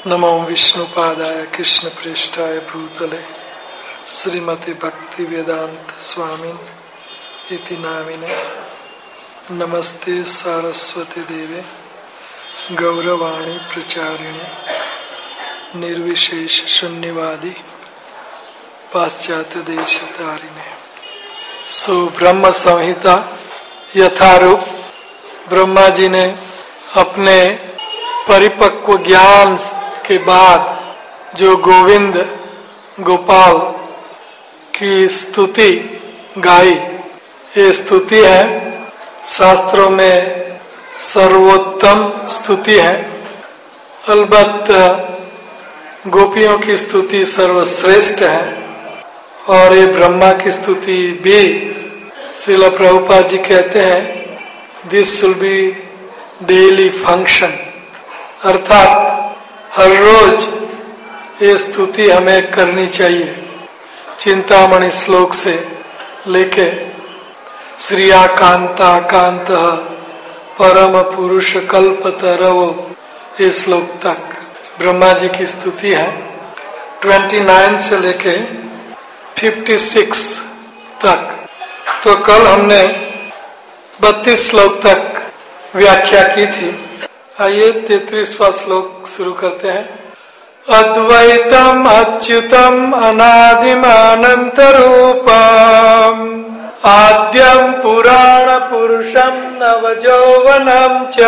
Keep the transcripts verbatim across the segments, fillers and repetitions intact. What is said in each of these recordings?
नमो विष्णुपादाय कृष्ण प्रेष्ठाय भूतले श्रीमते भक्ति वेदांत स्वामिन इति नामिने। नमस्ते सारस्वती देवे गौरवाणी प्रचारिणे निर्विशेष शून्यवादी पाश्चात्य देश तारिणे। सो ब्रह्म संहिता यथारूप ब्रह्मा जी ने अपने परिपक्व ज्ञान के बाद जो गोविंद गोपाल की स्तुति गाई, ये स्तुति है, शास्त्रों में सर्वोत्तम स्तुति है। अलबत्त गोपियों की स्तुति सर्वश्रेष्ठ है और ये ब्रह्मा की स्तुति भी श्रील प्रभुपाद जी कहते हैं this should be daily function, अर्थात हर रोज ये स्तुति हमें करनी चाहिए। चिंतामणि श्लोक से लेके श्रिया कांता कांत परम पुरुष कल्पतरवो ये श्लोक तक ब्रह्मा जी की स्तुति है। उनतीस से लेके छप्पन तक। तो कल हमने बत्तीस श्लोक तक व्याख्या की थी। आइए तैंतीसवां श्लोक शुरू करते हैं। अद्वैतम अच्युतम अनादिम अनंत रूपम आद्यम पुराण पुरुषम नवजौवनम च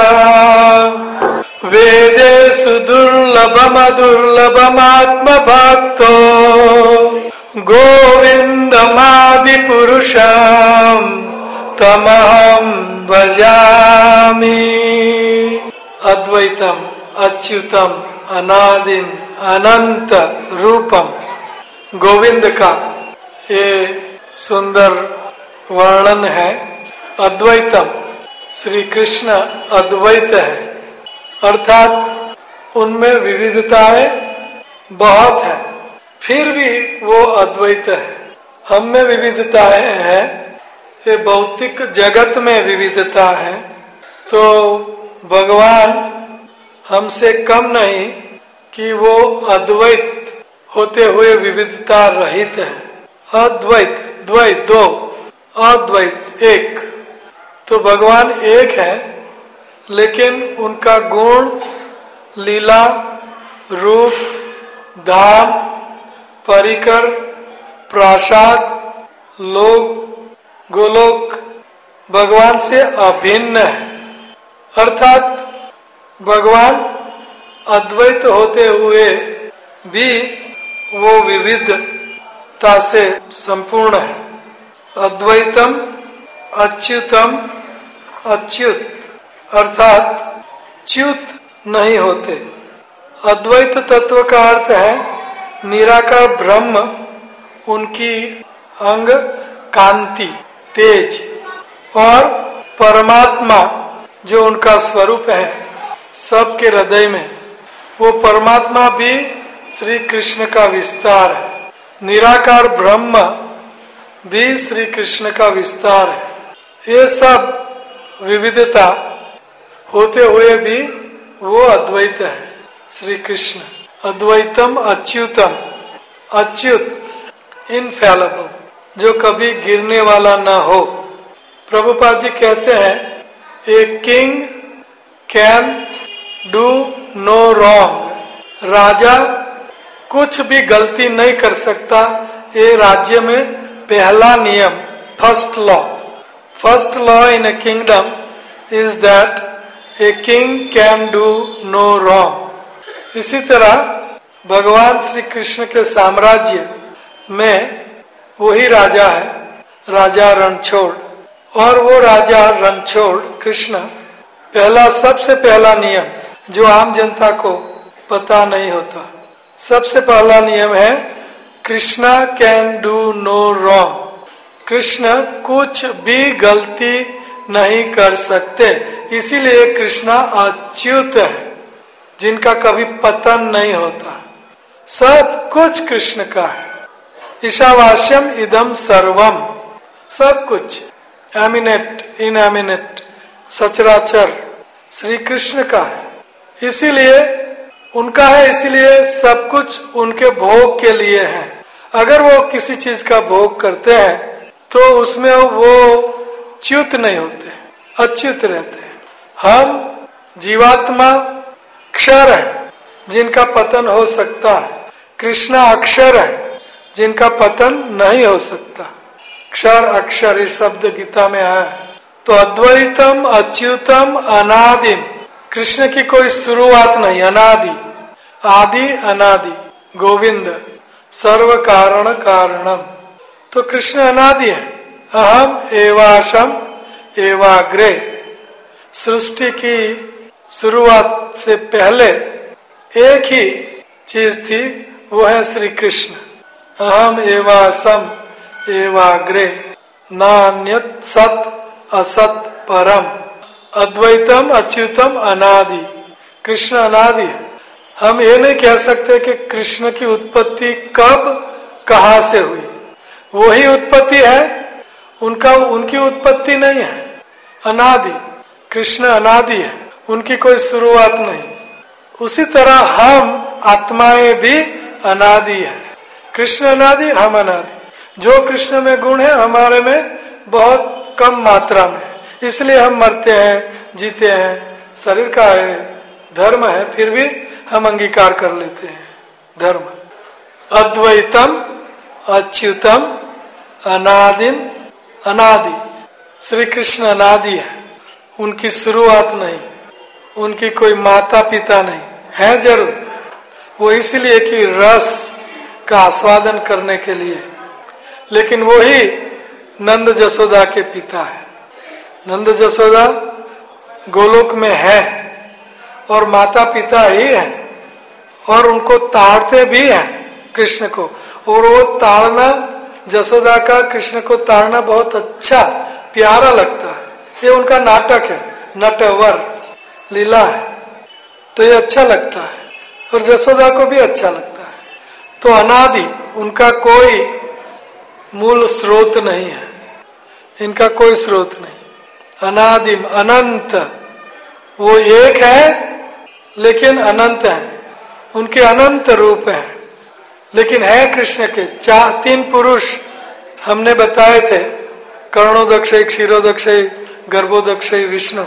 वेदेषु दुर्लभम दुर्लभम आत्म भक्तो गोविंदमादि पुरुषम तमहं भजामि। अद्वैतम अच्युतम अनादिम अनंत रूपम, गोविंद का ये सुंदर वर्णन है। अद्वैतम, श्री कृष्ण अद्वैत है, अर्थात उनमें विविधताएं बहुत है, फिर भी वो अद्वैत है। हम में विविधताएं हैं, ये भौतिक जगत में विविधता है, तो भगवान हमसे कम नहीं कि वो अद्वैत होते हुए विविधता रहित है। अद्वैत, द्वैत दो, अद्वैत एक। तो भगवान एक है, लेकिन उनका गुण, लीला, रूप, धाम, परिकर, प्रासाद, लोक, गोलोक भगवान से अभिन्न है। अर्थात भगवान अद्वैत होते हुए भी वो विविधता से संपूर्ण है। अद्वैतम अच्युतम, अच्युत अर्थात च्युत नहीं होते। अद्वैत तत्व का अर्थ है निराकार ब्रह्म, उनकी अंग कांति, तेज, और परमात्मा जो उनका स्वरूप है सबके हृदय में, वो परमात्मा भी श्री कृष्ण का विस्तार है। निराकार ब्रह्म भी श्री कृष्ण का विस्तार है। ये सब विविधता होते हुए भी वो अद्वैत है श्री कृष्ण। अद्वैतम अच्युतम, अच्युत, इनफेलेबल, जो कभी गिरने वाला न हो। प्रभुपाद जी कहते हैं a king can do no wrong, राजा कुछ भी गलती नहीं कर सकता। ये राज्य में पहला नियम, first law first law in a kingdom is that a king can do no wrong. इसी तरह भगवान श्री कृष्ण के साम्राज्य में वही राजा है, राजा रणछोड़, और वो राजा रणछोड़ कृष्ण, पहला सबसे पहला नियम जो आम जनता को पता नहीं होता, सबसे पहला नियम है Krishna can do no wrong. Krishna कुछ भी गलती नहीं कर सकते, इसीलिए कृष्णा अच्युत है, जिनका कभी पतन नहीं होता। सब कुछ कृष्ण का है। ईशावास्यम इदम सर्वम, सब कुछ, एमिनेट, इनएमिनेट, सचराचर श्री कृष्ण का है। इसीलिए उनका है, इसलिए सब कुछ उनके भोग के लिए है। अगर वो किसी चीज का भोग करते हैं तो उसमें वो च्युत नहीं होते, अच्युत रहते हैं। हम जीवात्मा क्षर है जिनका पतन हो सकता है, कृष्ण अक्षर है जिनका पतन नहीं हो सकता। क्षर अक्षर इस शब्द गीता में आया है। तो अद्वैतम अच्युतम अनादिम, कृष्ण की कोई शुरुआत नहीं, अनादि, आदि अनादि, गोविंद सर्व कारण कारणम। तो कृष्ण अनादि है। अहम एवाशम एवाग्रे, सृष्टि की शुरुआत से पहले एक ही चीज थी, वो है श्री कृष्ण। अहम एवासम एवाग्रे नान्यत सत असत परम। अद्वैतम अच्युतम अनादि, कृष्ण अनादि है। हम ये नहीं कह सकते कि कृष्ण की उत्पत्ति कब कहां से हुई, वही उत्पत्ति है, उनका उनकी उत्पत्ति नहीं है। अनादि, कृष्ण अनादि है, उनकी कोई शुरुआत नहीं। उसी तरह हम आत्माएं भी अनादि है। कृष्ण अनादि, हम अनादि। जो कृष्ण में गुण है हमारे में बहुत कम मात्रा में, इसलिए हम मरते हैं, जीते हैं, शरीर का है, धर्म है, फिर भी हम अंगीकार कर लेते हैं धर्म। अद्वैतम अच्युतम अनादिम, अनादि, श्री कृष्ण अनादि है, उनकी शुरुआत नहीं, उनकी कोई माता पिता नहीं है। जरूर वो इसलिए कि रस का आस्वादन करने के लिए, लेकिन वो ही नंद जसोदा के पिता है। नंद जसोदा गोलोक में है और माता पिता ही है, और उनको ताड़ते भी हैं कृष्ण को, और वो ताड़ना, जसोदा का कृष्ण को ताड़ना बहुत अच्छा प्यारा लगता है। ये उनका नाटक है, नटवर लीला है, तो ये अच्छा लगता है और जसोदा को भी अच्छा लगता है। तो अनादि, उनका कोई मूल स्रोत नहीं है, इनका कोई स्रोत नहीं। अनादिम अनंत, वो एक है लेकिन अनंत है, उनके अनंत रूप है, लेकिन है कृष्ण के चार तीन पुरुष हमने बताए थे, कर्णोदक्षय, क्षीरोदक्षय, गर्भोदक्षय, विष्णु।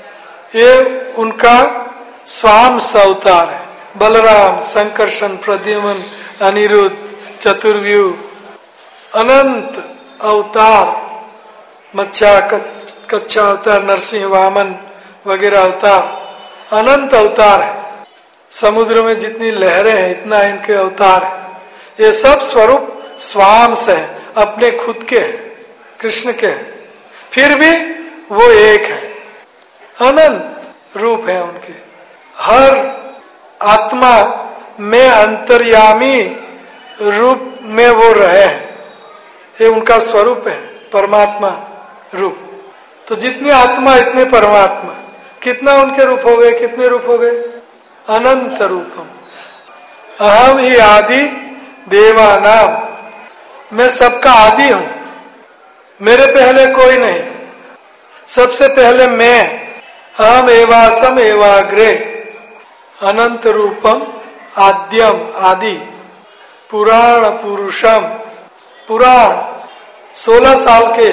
ये उनका स्वांश अवतार है। बलराम, संकर्षण, प्रद्युम्न, अनिरुद्ध, चतुर्व्यूह, अनंत अवतार, मच्छा, कच्चा अवतार, नरसिंह, वामन वगैरह अवतार, अनंत अवतार है। समुद्र में जितनी लहरें हैं इतना इनके अवतार है। ये सब स्वरूप स्वांश है, अपने खुद के है, कृष्ण के है, फिर भी वो एक है, अनंत रूप है उनके। हर आत्मा में अंतर्यामी रूप में वो रहे हैं, ये उनका स्वरूप है, परमात्मा रूप। तो जितनी आत्मा इतने परमात्मा, कितना उनके रूप हो गए, कितने रूप हो गए? अनंत रूपम। अहम ही आदि देवानाम, मैं सबका आदि हूं, मेरे पहले कोई नहीं, सबसे पहले मैं। अहम एवासम एवाग्रे, अनंत रूपम, आद्यम आदि, पुराण पुरुषम। पुराण सोलह साल के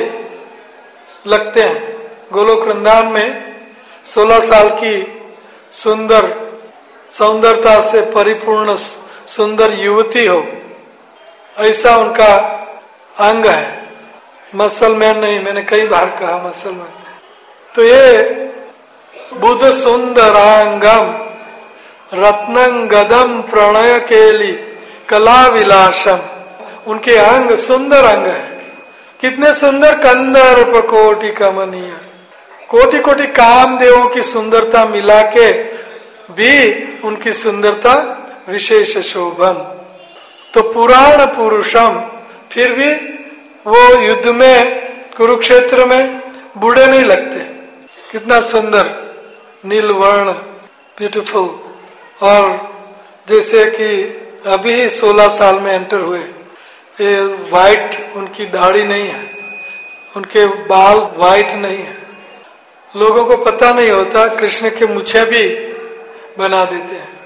लगते हैं, गोलोक वृंदावन में सोलह साल की सुंदर सौंदर्यता से परिपूर्ण सुंदर युवती हो, ऐसा उनका अंग है। मसल मैन नहीं, मैंने कई बार कहा मसल मैन। तो ये बुध सुंदरांगम रत्नं गदम प्रणय केली कला विलासम, उनके अंग सुंदर अंग है। कितने सुंदर, कंदर्प कोटि कमनीय, कोटि कोटि कामदेवों की सुंदरता मिला के भी उनकी सुंदरता विशेष शोभम। तो पुराण पुरुषम, फिर भी वो युद्ध में, कुरुक्षेत्र में बूढ़े नहीं लगते, कितना सुंदर, नीलवर्ण, ब्यूटीफुल। और जैसे कि अभी सोलह साल में एंटर हुए, ये वाइट, उनकी दाढ़ी नहीं है, उनके बाल वाइट नहीं है। लोगों को पता नहीं होता, कृष्ण के मुछे भी बना देते हैं,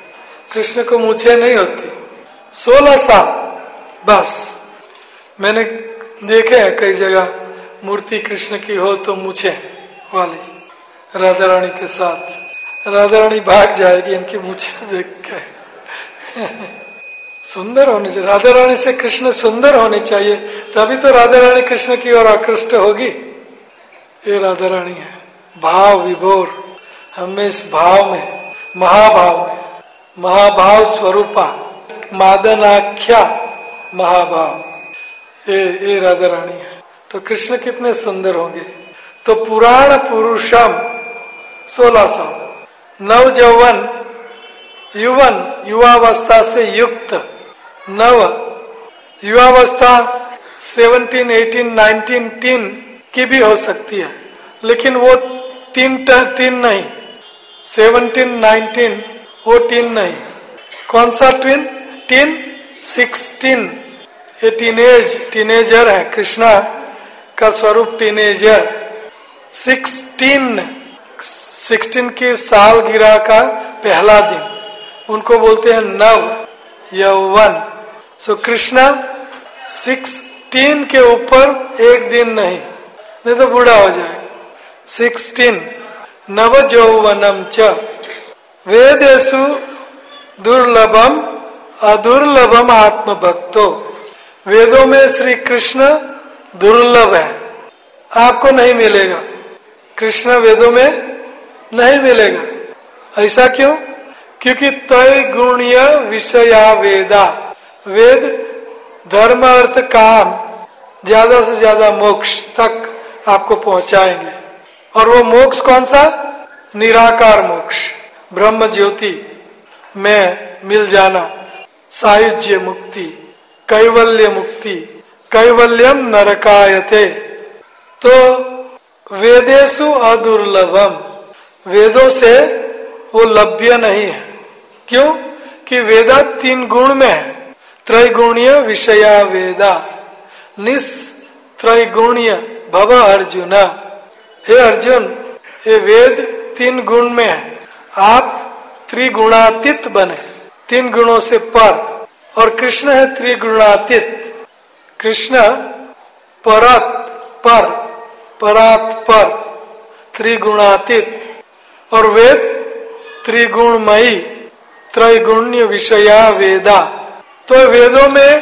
कृष्ण को मूछें नहीं होती। सोलह साल बस। मैंने देखे हैं कई जगह मूर्ति कृष्ण की हो तो मूछें वाली राधा रानी के साथ, राधा रानी भाग जाएगी इनकी मूछें देख के। सुंदर होने चाहिए, राधा रानी से कृष्ण सुंदर होने चाहिए, तभी तो राधा रानी कृष्ण की ओर आकृष्ट होगी। ये राधा रानी है भाव विभोर, हमें इस भाव में, महाभाव में, महाभाव स्वरूपा, मादनाख्या महाभाव, ये ये राधा रानी है। तो कृष्ण कितने सुंदर होंगे। तो पुराण पुरुषम सोलह सौ, नव यौवन युवन युवावस्था से युक्त, नव युवावस्था सेवनटीन एटीन नाइनटीन टीन की भी हो सकती है, लेकिन वो तीन टीन नहीं, सेवनटीन नाइनटीन वो टीन नहीं। कौन सा टीन? टीन सिक्सटीन, ये टीनेज टीनेजर है। कृष्णा का स्वरूप टीनेजर। सिक्सटीन सिक्सटीन की सालगिरह का पहला दिन, उनको बोलते हैं नव यौवन। सो कृष्णा सिक्सटीन के ऊपर एक दिन नहीं, नहीं तो बूढ़ा हो जाएगा। सिक्सटीन नव यौवनम च वेदेषु दुर्लभम अदुर्लभम आत्मभक्तो। वेदों में श्री कृष्ण दुर्लभ है, आपको नहीं मिलेगा। कृष्ण वेदों में नहीं मिलेगा। ऐसा क्यों? क्योंकि तय गुणीय विषया वेदा, वेद धर्म अर्थ काम ज्यादा से ज्यादा मोक्ष तक आपको पहुंचाएंगे। और वो मोक्ष कौन सा? निराकार मोक्ष, ब्रह्म ज्योति में मिल जाना, सायुज्य मुक्ति, कैवल्य मुक्ति, कैवल्यम नरकायते। तो वेदेषु अदुर्लभम, वेदों से वो लभ्य नहीं है। क्यों? कि वेदा तीन गुण में है। त्रैगुणीय विषया वेदा, निस त्रैगुणीय भव अर्जुन। हे अर्जुन, ये वेद तीन गुण में है, आप त्रिगुणातीत बने, तीन गुणों से पर। और कृष्ण है त्रिगुणातीत। कृष्ण परत पर, परात पर, त्रिगुणातीत। और वेद त्रिगुणमयी, त्रैगुण्य विषया वेदा। तो वेदों में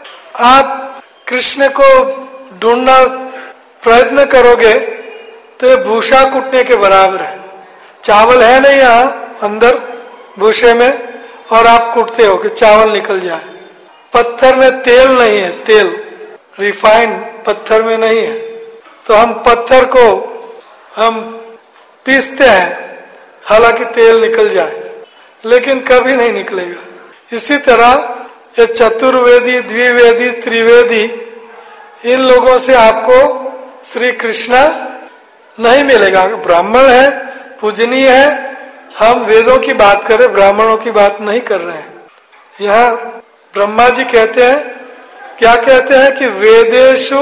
आप कृष्ण को ढूंढना प्रयत्न करोगे तो ये भूसा कूटने के बराबर है। चावल है नहीं यहाँ अंदर भूसे में, और आप कूटते हो कि चावल निकल जाए। पत्थर में तेल नहीं है, तेल रिफाइन पत्थर में नहीं है, तो हम पत्थर को हम पीसते हैं हालांकि तेल निकल जाए, लेकिन कभी नहीं निकलेगा। इसी तरह ये चतुर्वेदी, द्विवेदी, त्रिवेदी, इन लोगों से आपको श्री कृष्ण नहीं मिलेगा। ब्राह्मण है, पूजनीय है, हम वेदों की बात कर रहे, ब्राह्मणों की बात नहीं कर रहे हैं। यहाँ ब्रह्मा जी कहते हैं, क्या कहते हैं कि वेदेषु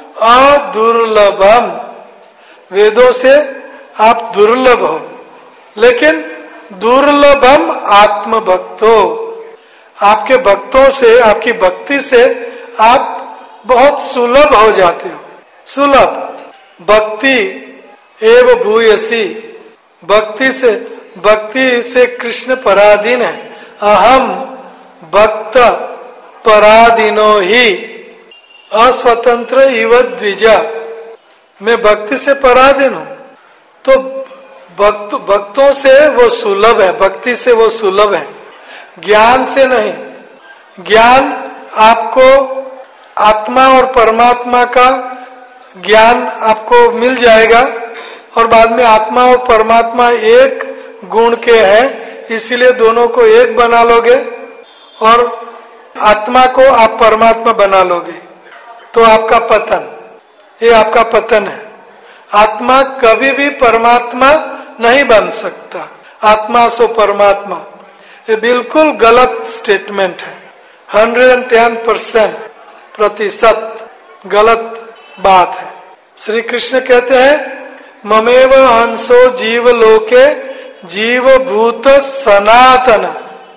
अदुर्लभम, वेदों से आप दुर्लभ हो, लेकिन दुर्लभम आत्मभक्तो, आपके भक्तों से, आपकी भक्ति से आप बहुत सुलभ हो जाते हो। सुलभ भक्ति एव भूयसी, भक्ति से, भक्ति से कृष्ण पराधीन है। अहम भक्त पराधीनो ही अस्वतंत्र इव द्विजा, मैं भक्ति से पराधीन हूं। तो भक्त भक्तों से वो सुलभ है, भक्ति से वो सुलभ है, ज्ञान से नहीं। ज्ञान आपको आत्मा और परमात्मा का ज्ञान आपको मिल जाएगा, और बाद में आत्मा और परमात्मा एक गुण के हैं, इसीलिए दोनों को एक बना लोगे, और आत्मा को आप परमात्मा बना लोगे, तो आपका पतन, ये आपका पतन है। आत्मा कभी भी परमात्मा नहीं बन सकता, आत्मा सो परमात्मा, ये बिल्कुल गलत स्टेटमेंट है। हंड्रेड एंड टेन परसेंट प्रतिशत गलत बात है। श्री कृष्ण कहते हैं, ममेव अंशो जीव लोके जीव भूत सनातन,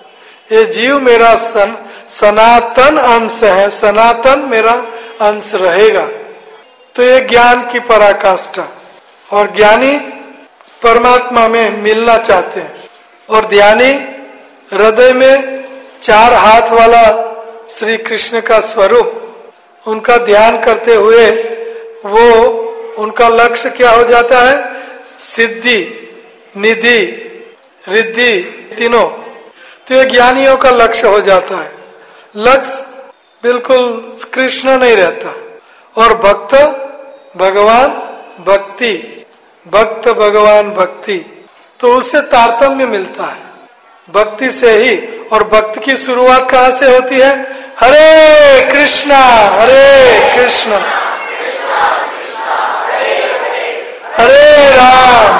ये जीव मेरा सन, सनातन अंश है, सनातन मेरा अंश रहेगा। तो ये ज्ञान की पराकाष्ठा। और ज्ञानी परमात्मा में मिलना चाहते हैं, और ध्यानी हृदय में चार हाथ वाला श्री कृष्ण का स्वरूप उनका ध्यान करते हुए वो उनका लक्ष्य क्या हो जाता है? सिद्धि, निधि, रिद्धि, तीनों। तो ये ज्ञानियों का लक्ष्य हो जाता है। लक्ष्य बिल्कुल कृष्ण नहीं रहता। और भक्त भगवान भक्ति, भक्त भगवान भक्ति, तो उससे तारतम्य मिलता है भक्ति से ही। और भक्ति की शुरुआत कहाँ से होती है? हरे कृष्णा हरे कृष्णा हरे राम।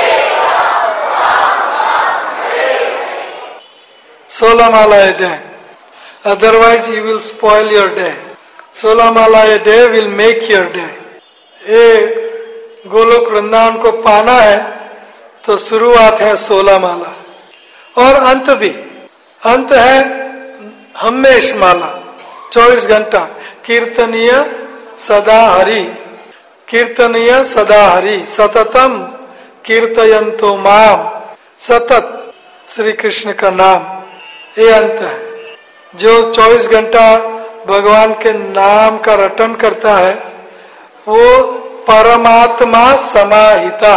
सोलह माला a day, otherwise you will spoil your day. सोलह माला a day will make your day. ये गोलोक वृंदावन को पाना है तो शुरुआत है सोलह माला, और अंत भी, अंत है हमेश माला, चौबीस घंटा कीर्तनीय सदा हरि, कीर्तनीय सदा हरि, सततम कीर्तयन्तो माम, सतत श्री कृष्ण का नाम, ये अंत है। जो चौबीस घंटा भगवान के नाम का रटन करता है वो परमात्मा समाहिता,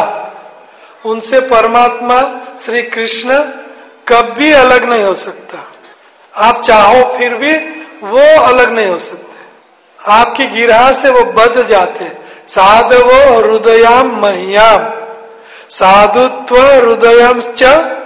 उनसे परमात्मा श्री कृष्ण कभी अलग नहीं हो सकता। आप चाहो फिर भी वो अलग नहीं हो सकते। आपकी गिरहा से वो बध जाते। साधवो हृदयम मह्याम साधुत्व हृदयम च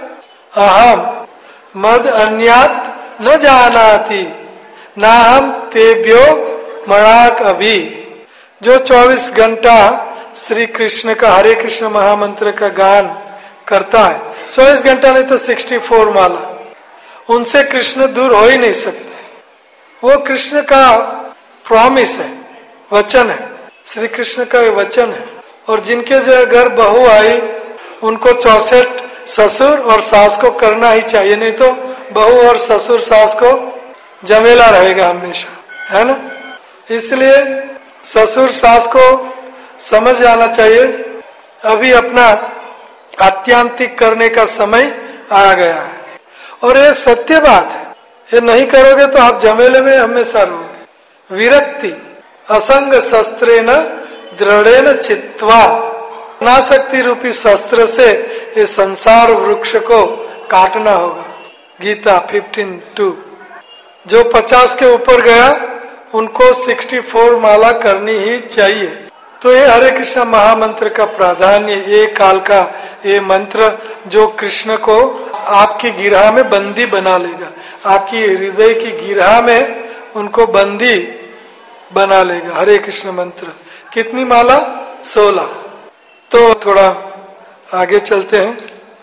अहम मद अन्यात न जानाति ना हम तेभ्यो मणाक अभी। जो चौबीस घंटा श्री कृष्ण का हरे कृष्ण महामंत्र का गान करता है, चौबीस घंटा नहीं तो सिक्सटी फोर माला, उनसे कृष्ण दूर हो ही नहीं सकते। वो कृष्ण का प्रॉमिस है, वचन है, श्री कृष्ण का वचन है। और जिनके घर बहू आई उनको चौसठ ससुर और सास को करना ही चाहिए, नहीं तो बहू और ससुर सास को जमेला रहेगा हमेशा, है ना। इसलिए ससुर सास को समझ आना चाहिए अभी अपना आत्यांतिक करने का समय आ गया है। और ये सत्य बात है, ये नहीं करोगे तो आप जमेले में हमेशा रहोगे। विरक्ति असंग शस्त्रेण दृढ़ेन चित्वा, अनासक्ति रूपी शस्त्र से ये संसार वृक्ष को काटना होगा। Gita fifteen two. जो पचास के ऊपर गया उनको सिक्सटी फोर माला करनी ही चाहिए। तो ये हरे कृष्ण महामंत्र का प्राधान्य, ये काल का ये मंत्र जो कृष्ण को आपकी गिरहा में बंदी बना लेगा, आपकी हृदय की गिरहा में उनको बंदी बना लेगा। हरे कृष्ण मंत्र कितनी माला? सोलह। तो थोड़ा आगे चलते हैं।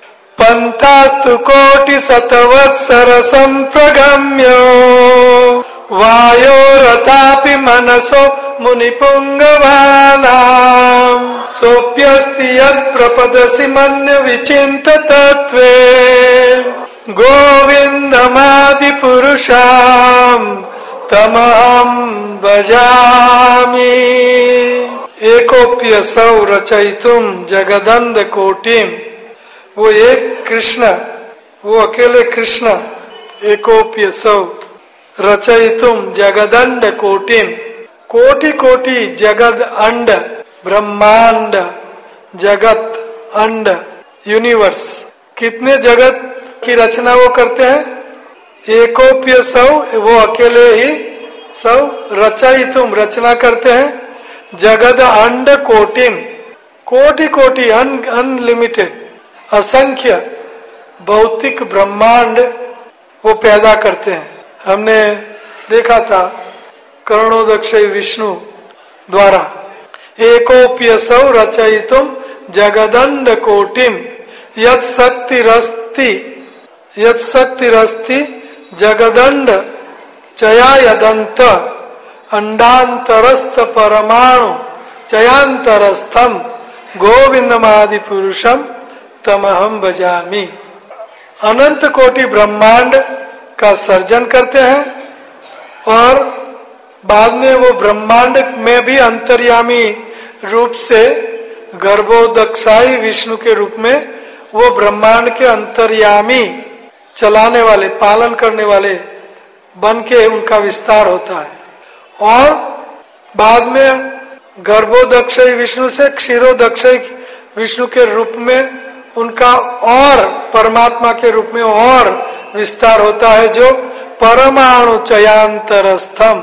पंथास्तु कोटि शतवत्सर संप्रगम्यो वायोरथापि मनसो मुनिपुंगवानां सोप्यस्ति यत्प्रपदसि मन्य विचिन्त तत्त्वे गोविन्दमादि पुरुषां तमहं भजामि। एकोप्यसौ रचयितुं जगदन्ध कोटिम। वो एक कृष्ण, वो अकेले कृष्ण, एकोप्यसौ रचयितुम जगदंड कोटिम, कोटि कोटि जगद अंड, ब्रह्मांड, जगत, अंड, यूनिवर्स, कितने जगत की रचना वो करते हैं? एकोप्य सौ, वो अकेले ही सौ, रचयितुम रचना करते हैं, जगद अंड कोटिम, कोटि कोटि अनलिमिटेड असंख्य भौतिक ब्रह्मांड वो पैदा करते हैं। हमने देखा था करुणोदक्षय विष्णु द्वारा एकोप्यसौ रचयितुम जगदंड कोटिम यत् शक्तिरस्ति यत् शक्तिरस्ति जगदंड चया यदंत अंडांतरस्थ परमाणु चयांतरस्थम गोविंदमादि पुरुषम तमहम भजामि। अनंत कोटि ब्रह्मांड का सर्जन करते हैं और बाद में वो ब्रह्मांड में भी अंतर्यामी रूप से गर्भोदक्षाई विष्णु के रूप में वो ब्रह्मांड के अंतर्यामी चलाने वाले, पालन करने वाले बन के उनका विस्तार होता है। और बाद में गर्भोदक्षय विष्णु से क्षीरोदक्षय विष्णु के रूप में उनका और परमात्मा के रूप में और विस्तार होता है, जो परमाणु चयांतरस्थम,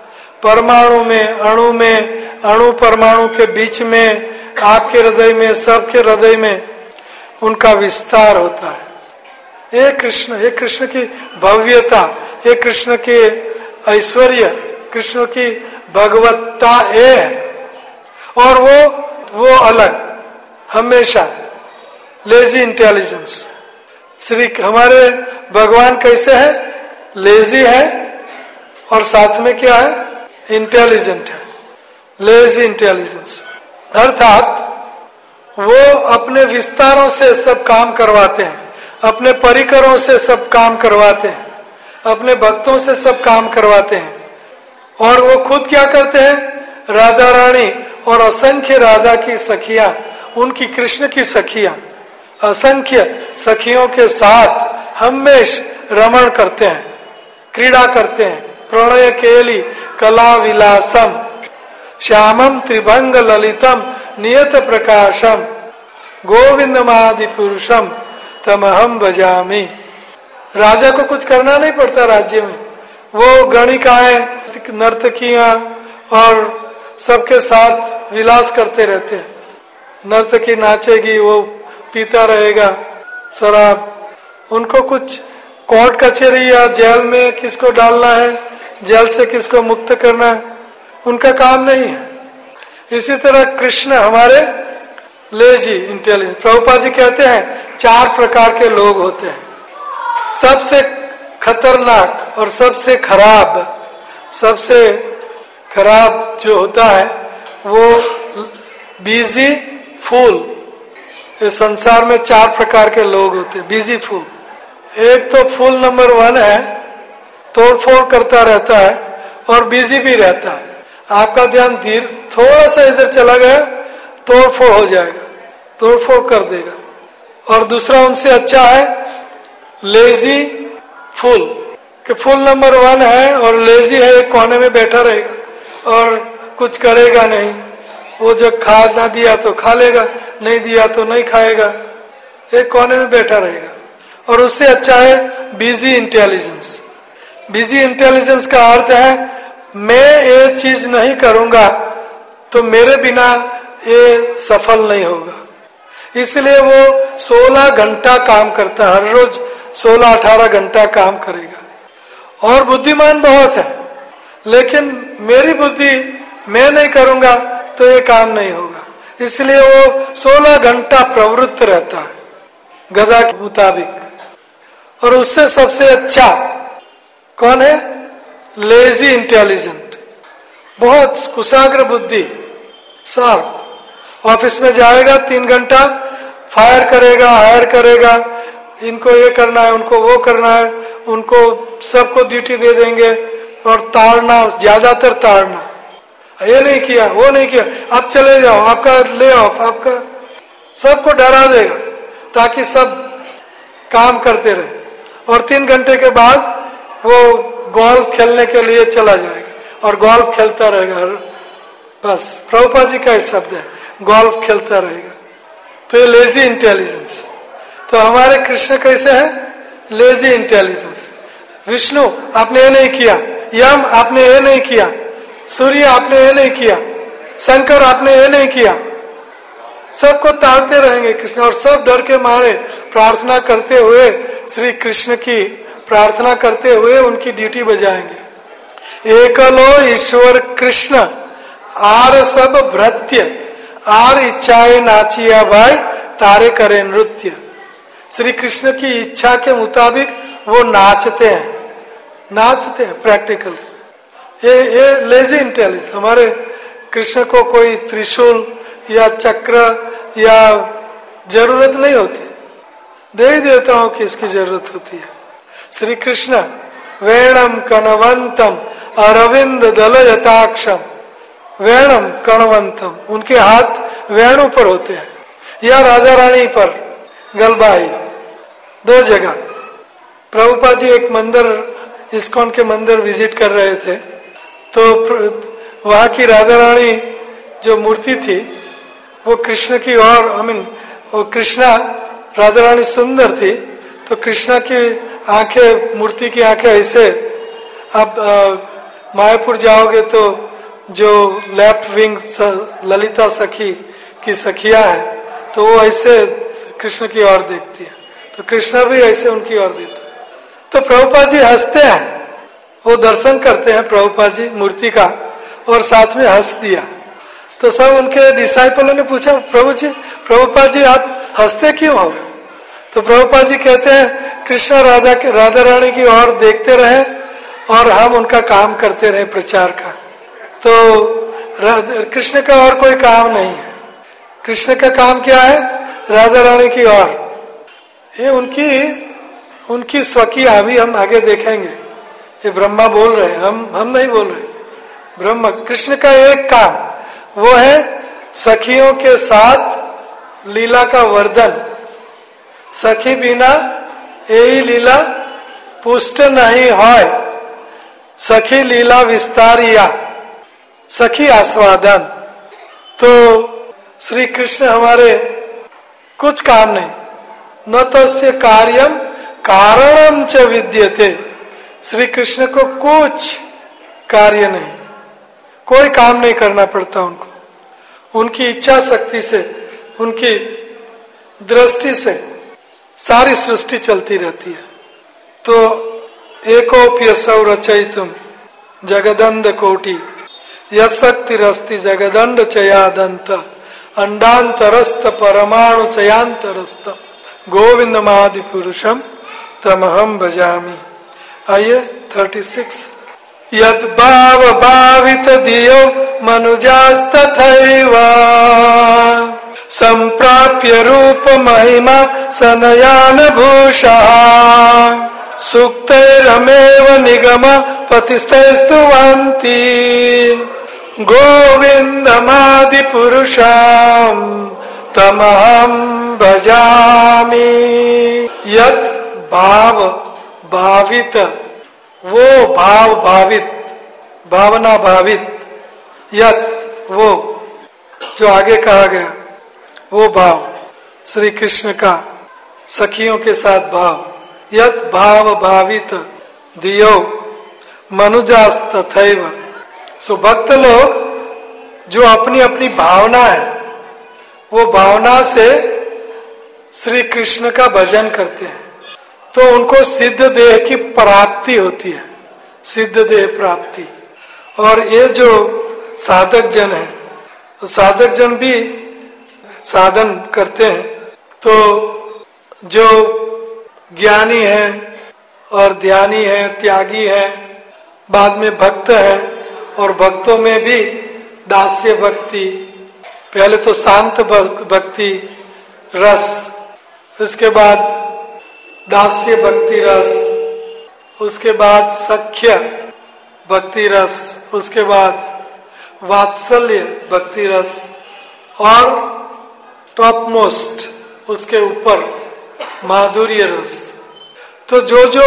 परमाणु में, अणु में, अणु परमाणु के बीच में, आपके हृदय में, सबके हृदय में उनका विस्तार होता है। ये कृष्ण, ये कृष्ण की भव्यता, ये कृष्ण के ऐश्वर्य, कृष्ण की भगवत्ता ये है। और वो वो अलग, हमेशा लेजी इंटेलिजेंस। श्री हमारे भगवान कैसे है? लेजी है और साथ में क्या है? इंटेलिजेंट है, लेजी इंटेलिजेंस। अर्थात वो अपने विस्तारों से सब काम करवाते हैं, अपने परिकरों से सब काम करवाते हैं, अपने भक्तों से सब काम करवाते हैं। और वो खुद क्या करते हैं? राधा रानी और असंख्य राधा की सखियां, उनकी कृष्ण की सखियां असंख्य सखियों के साथ हमेश रमण करते हैं, क्रीड़ा करते हैं। प्रणय केली कला विलासम श्यामम त्रिभंग ललितम नियत प्रकाशम गोविंदमादि पुरुषम तमहम भजामि। राजा को कुछ करना नहीं पड़ता राज्य में, वो गणिकाएं, नर्तकियां और सबके साथ विलास करते रहते हैं। नर्तकी नाचेगी, वो पीता रहेगा शराब। उनको कुछ कोर्ट कचहरी या जेल में किसको डालना है, जेल से किसको मुक्त करना है, उनका काम नहीं है। इसी तरह कृष्ण हमारे लेजी इंटेलिजेंस। प्रभुपाद जी कहते हैं चार प्रकार के लोग होते हैं। सबसे खतरनाक और सबसे खराब, सबसे खराब जो होता है वो बिजी फूल। इस संसार में चार प्रकार के लोग होते हैं, बिजी फूल। एक तो फूल नंबर वन है, तोड़फोड़ करता रहता है और बिजी भी रहता है। आपका ध्यान धीर थोड़ा सा इधर चला गया, तोड़फोड़ हो जाएगा, तोड़फोड़ कर देगा। और दूसरा उनसे अच्छा है लेजी फूल, कि फूल नंबर वन है और लेजी है, एक कोने में बैठा रहेगा और कुछ करेगा नहीं। वो जो खा ना दिया तो खा लेगा, नहीं दिया तो नहीं खाएगा, एक कोने में बैठा रहेगा। और उससे अच्छा है बिजी इंटेलिजेंस। बिजी इंटेलिजेंस का अर्थ है मैं ये चीज नहीं करूंगा तो मेरे बिना ये सफल नहीं होगा। इसलिए वो सोलह घंटा काम करता है, हर रोज सोलह अठारह घंटा काम करेगा। और बुद्धिमान बहुत है, लेकिन मेरी बुद्धि मैं नहीं करूंगा तो ये काम नहीं होगा। इसलिए वो सोलह घंटा प्रवृत्त रहता है गधा के मुताबिक। और उससे सबसे अच्छा कौन है? लेजी इंटेलिजेंट, बहुत कुशाग्र बुद्धि, शार्प। ऑफिस में जाएगा, तीन घंटा फायर करेगा, हायर करेगा, इनको ये करना है, उनको वो करना है, उनको सबको ड्यूटी दे देंगे और ताड़ना, ज्यादातर ताड़ना, ये नहीं किया, वो नहीं किया, आप चले जाओ, आपका ले ऑफ, आपका सबको डरा देगा ताकि सब काम करते रहे। और तीन घंटे के बाद वो गोल्फ खेलने के लिए चला जाएगा और गोल्फ खेलता रहेगा। बस प्रभुपाद जी का शब्द है, गोल्फ खेलता रहेगा। तो ये लेजी इंटेलिजेंस। तो हमारे कृष्ण कैसे हैं? Lazy intelligence. विष्णु आपने ये नहीं किया, यम आपने ये नहीं किया, सूर्य आपने ये नहीं किया, शंकर आपने ये नहीं किया, सबको ताड़ते रहेंगे कृष्ण। और सब डर के मारे प्रार्थना करते हुए, श्री कृष्ण की प्रार्थना करते हुए उनकी ड्यूटी बजाएंगे। एकलो ईश्वर कृष्ण आर सब भृत्य, आर इच्छाएं नाचिया भाई तारे करे नृत्य। श्री कृष्ण की इच्छा के मुताबिक वो नाचते हैं, नाचते हैं प्रैक्टिकल। ये ये लेजी इंटेलिजेंस। हमारे कृष्ण को कोई त्रिशूल या चक्र या जरूरत नहीं होती, देवी देवताओं की इसकी जरूरत होती है। श्री कृष्ण वेणम कणवंतम अरविंद दलयताक्षम। वेणम कणवंतम, उनके हाथ वेणु पर होते हैं या राधा रानी पर गलबाई, दो जगह। प्रभुपाद जी एक मंदिर, इस्कॉन के मंदिर विजिट कर रहे थे, तो वहां की राधा रानी जो मूर्ति थी वो कृष्ण की ओर, आई मीन वो कृष्णा, राधा रानी सुंदर थी, तो कृष्णा की आंखें, मूर्ति की आंखें ऐसे, आप मायापुर जाओगे तो जो लेफ्ट विंग ललिता सखी की सखिया है, तो वो ऐसे कृष्ण की ओर देखती है, तो कृष्ण भी ऐसे उनकी ओर देता है। तो प्रभुपाद जी हंसते हैं, वो दर्शन करते हैं प्रभुपाद जी मूर्ति का, और साथ में हंस दिया। तो सब उनके डिसाइपलों ने पूछा, प्रभु जी, प्रभुपाद जी आप हंसते क्यों हो? तो प्रभुपाद जी कहते हैं, कृष्ण राधा के राधा रानी की ओर देखते रहे और हम उनका काम करते रहे प्रचार का। तो कृष्ण का और कोई काम नहीं है, कृष्ण का काम क्या है? राधा रानी की ओर। ये उनकी उनकी स्वकीय, अभी हम आगे देखेंगे, ये ब्रह्मा बोल रहे हैं, हम हम नहीं बोल रहे। ब्रह्मा, कृष्ण का एक काम वो है सखियों के साथ लीला का वर्धन। सखी बिना यही लीला पुष्ट नहीं होय, सखी लीला विस्तारिया, सखी आस्वादन। तो श्री कृष्ण हमारे कुछ काम नहीं, न तस्य कार्यम कारणम च विद्यते। श्री कृष्ण को कुछ कार्य नहीं, कोई काम नहीं करना पड़ता उनको, उनकी इच्छा शक्ति से, उनकी दृष्टि से सारी सृष्टि चलती रहती है। तो एकोप्यसौ रचयितुम जगदंड कोटि यशक्तिरस्ति जगदंड चयादंत अंडांतरस्त परमाणु चयांतरस्त गोविंद मादि पुरुषम तमहम भजामि। आइए थर्टी सिक्स। यद भाव भावित दियो मनुजास्तथैव संप्राप्य रूप महिमा सनयान भूषा सुक्तैरमेव निगम पतिस्तैस्तुवन्ति गोविंदमादि पुरुषाम तमहम भजामि। यत् भाव भावित, वो भाव भावित, भावना भावित, यत् वो जो आगे कहा गया वो भाव, श्री कृष्ण का सखियों के साथ भाव। यत् भाव भावित दियो मनुजास्तथैव। सो भक्त लोग जो अपनी अपनी भावना है, वो भावना से श्री कृष्ण का भजन करते हैं, तो उनको सिद्ध देह की प्राप्ति होती है, सिद्ध देह प्राप्ति। और ये जो साधक जन है, तो साधक जन भी साधन करते हैं, तो जो ज्ञानी है और ध्यानी है, त्यागी है, बाद में भक्त है, और भक्तों में भी दास्य भक्ति, पहले तो शांत भक्ति रस, उसके बाद दास्य भक्ति रस, उसके बाद सख्य भक्ति रस, उसके बाद वात्सल्य भक्ति रस, और टॉप मोस्ट उसके ऊपर माधुर्य रस। तो जो जो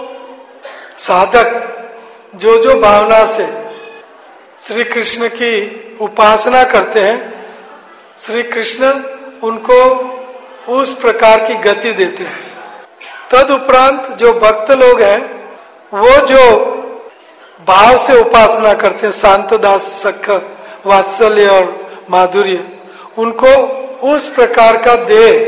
साधक जो जो भावना से श्री कृष्ण की उपासना करते हैं, श्री कृष्ण उनको उस प्रकार की गति देते हैं। तद उपरांत जो भक्त लोग हैं, वो जो भाव से उपासना करते हैं, शांत दास सख वात्सल्य और माधुर्य, उनको उस प्रकार का देह,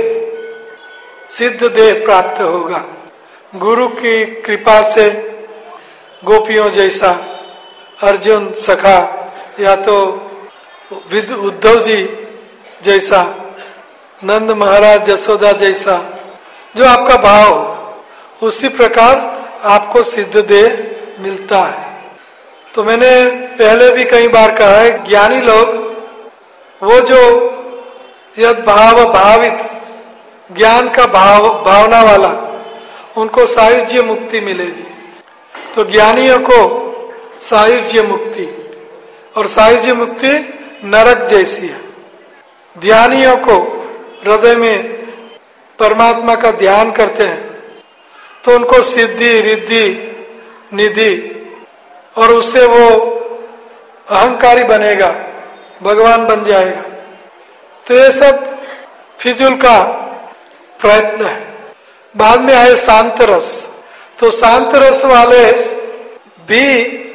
सिद्ध देह प्राप्त होगा। गुरु की कृपा से गोपियों जैसा, अर्जुन सखा, या तो विद उद्धव जी जैसा, नंद महाराज यशोदा जैसा, जो आपका भाव, उसी प्रकार आपको सिद्ध देह मिलता है। तो मैंने पहले भी कई बार कहा है, ज्ञानी लोग वो जो यद भाव भावित, ज्ञान का भाव, भावना वाला, उनको सायुज्य मुक्ति मिलेगी। तो ज्ञानियों को सायुज्य मुक्ति, और सायुज्य मुक्ति नरक जैसी है। ध्यानियों को हृदय में परमात्मा का ध्यान करते हैं तो उनको सिद्धि, रिद्धि, निधि, और उससे वो अहंकारी बनेगा, भगवान बन जाएगा। तो ये सब फिजूल का प्रयत्न है। बाद में आए शांत रस। तो शांत रस वाले भी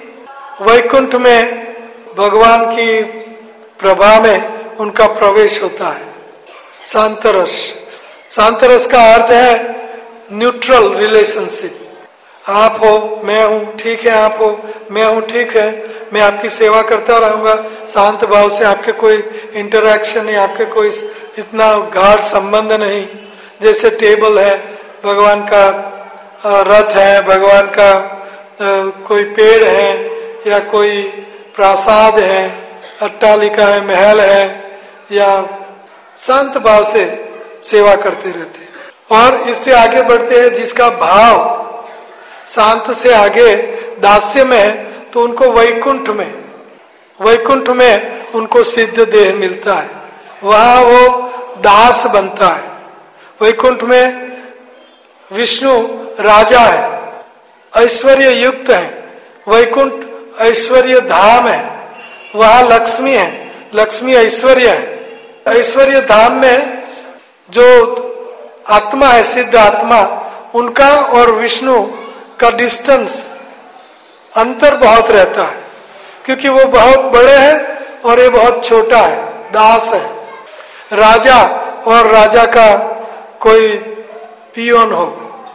वैकुंठ में भगवान की प्रभा में उनका प्रवेश होता है। शांत रस, शांत रस का अर्थ है न्यूट्रल रिलेशनशिप। आप हो, मैं हूं, ठीक है, आप हो, मैं हूं, ठीक है, मैं आपकी सेवा करता रहूंगा। शांत भाव से आपके कोई इंटरैक्शन नहीं, आपके कोई इतना गाढ़ संबंध नहीं। जैसे टेबल है, भगवान का रथ है, भगवान का कोई पेड़ है, या कोई प्रासाद है, अट्टालिका है, महल है, या शांत भाव से सेवा करते रहते हैं। और इससे आगे बढ़ते हैं जिसका भाव शांत से आगे दास्य में है, तो उनको वैकुंठ में वैकुंठ में उनको सिद्ध देह मिलता है। वहां वो दास बनता है। वैकुंठ में विष्णु राजा है, ऐश्वर्य युक्त है। वैकुंठ ऐश्वर्य धाम है। वहां लक्ष्मी है, लक्ष्मी ऐश्वर्य है। ऐश्वर्य धाम में जो आत्मा है, सिद्ध आत्मा, उनका और विष्णु का डिस्टेंस, अंतर बहुत रहता है, क्योंकि वो बहुत बड़े हैं और ये बहुत छोटा है, दास है। राजा और राजा का कोई पियोन हो,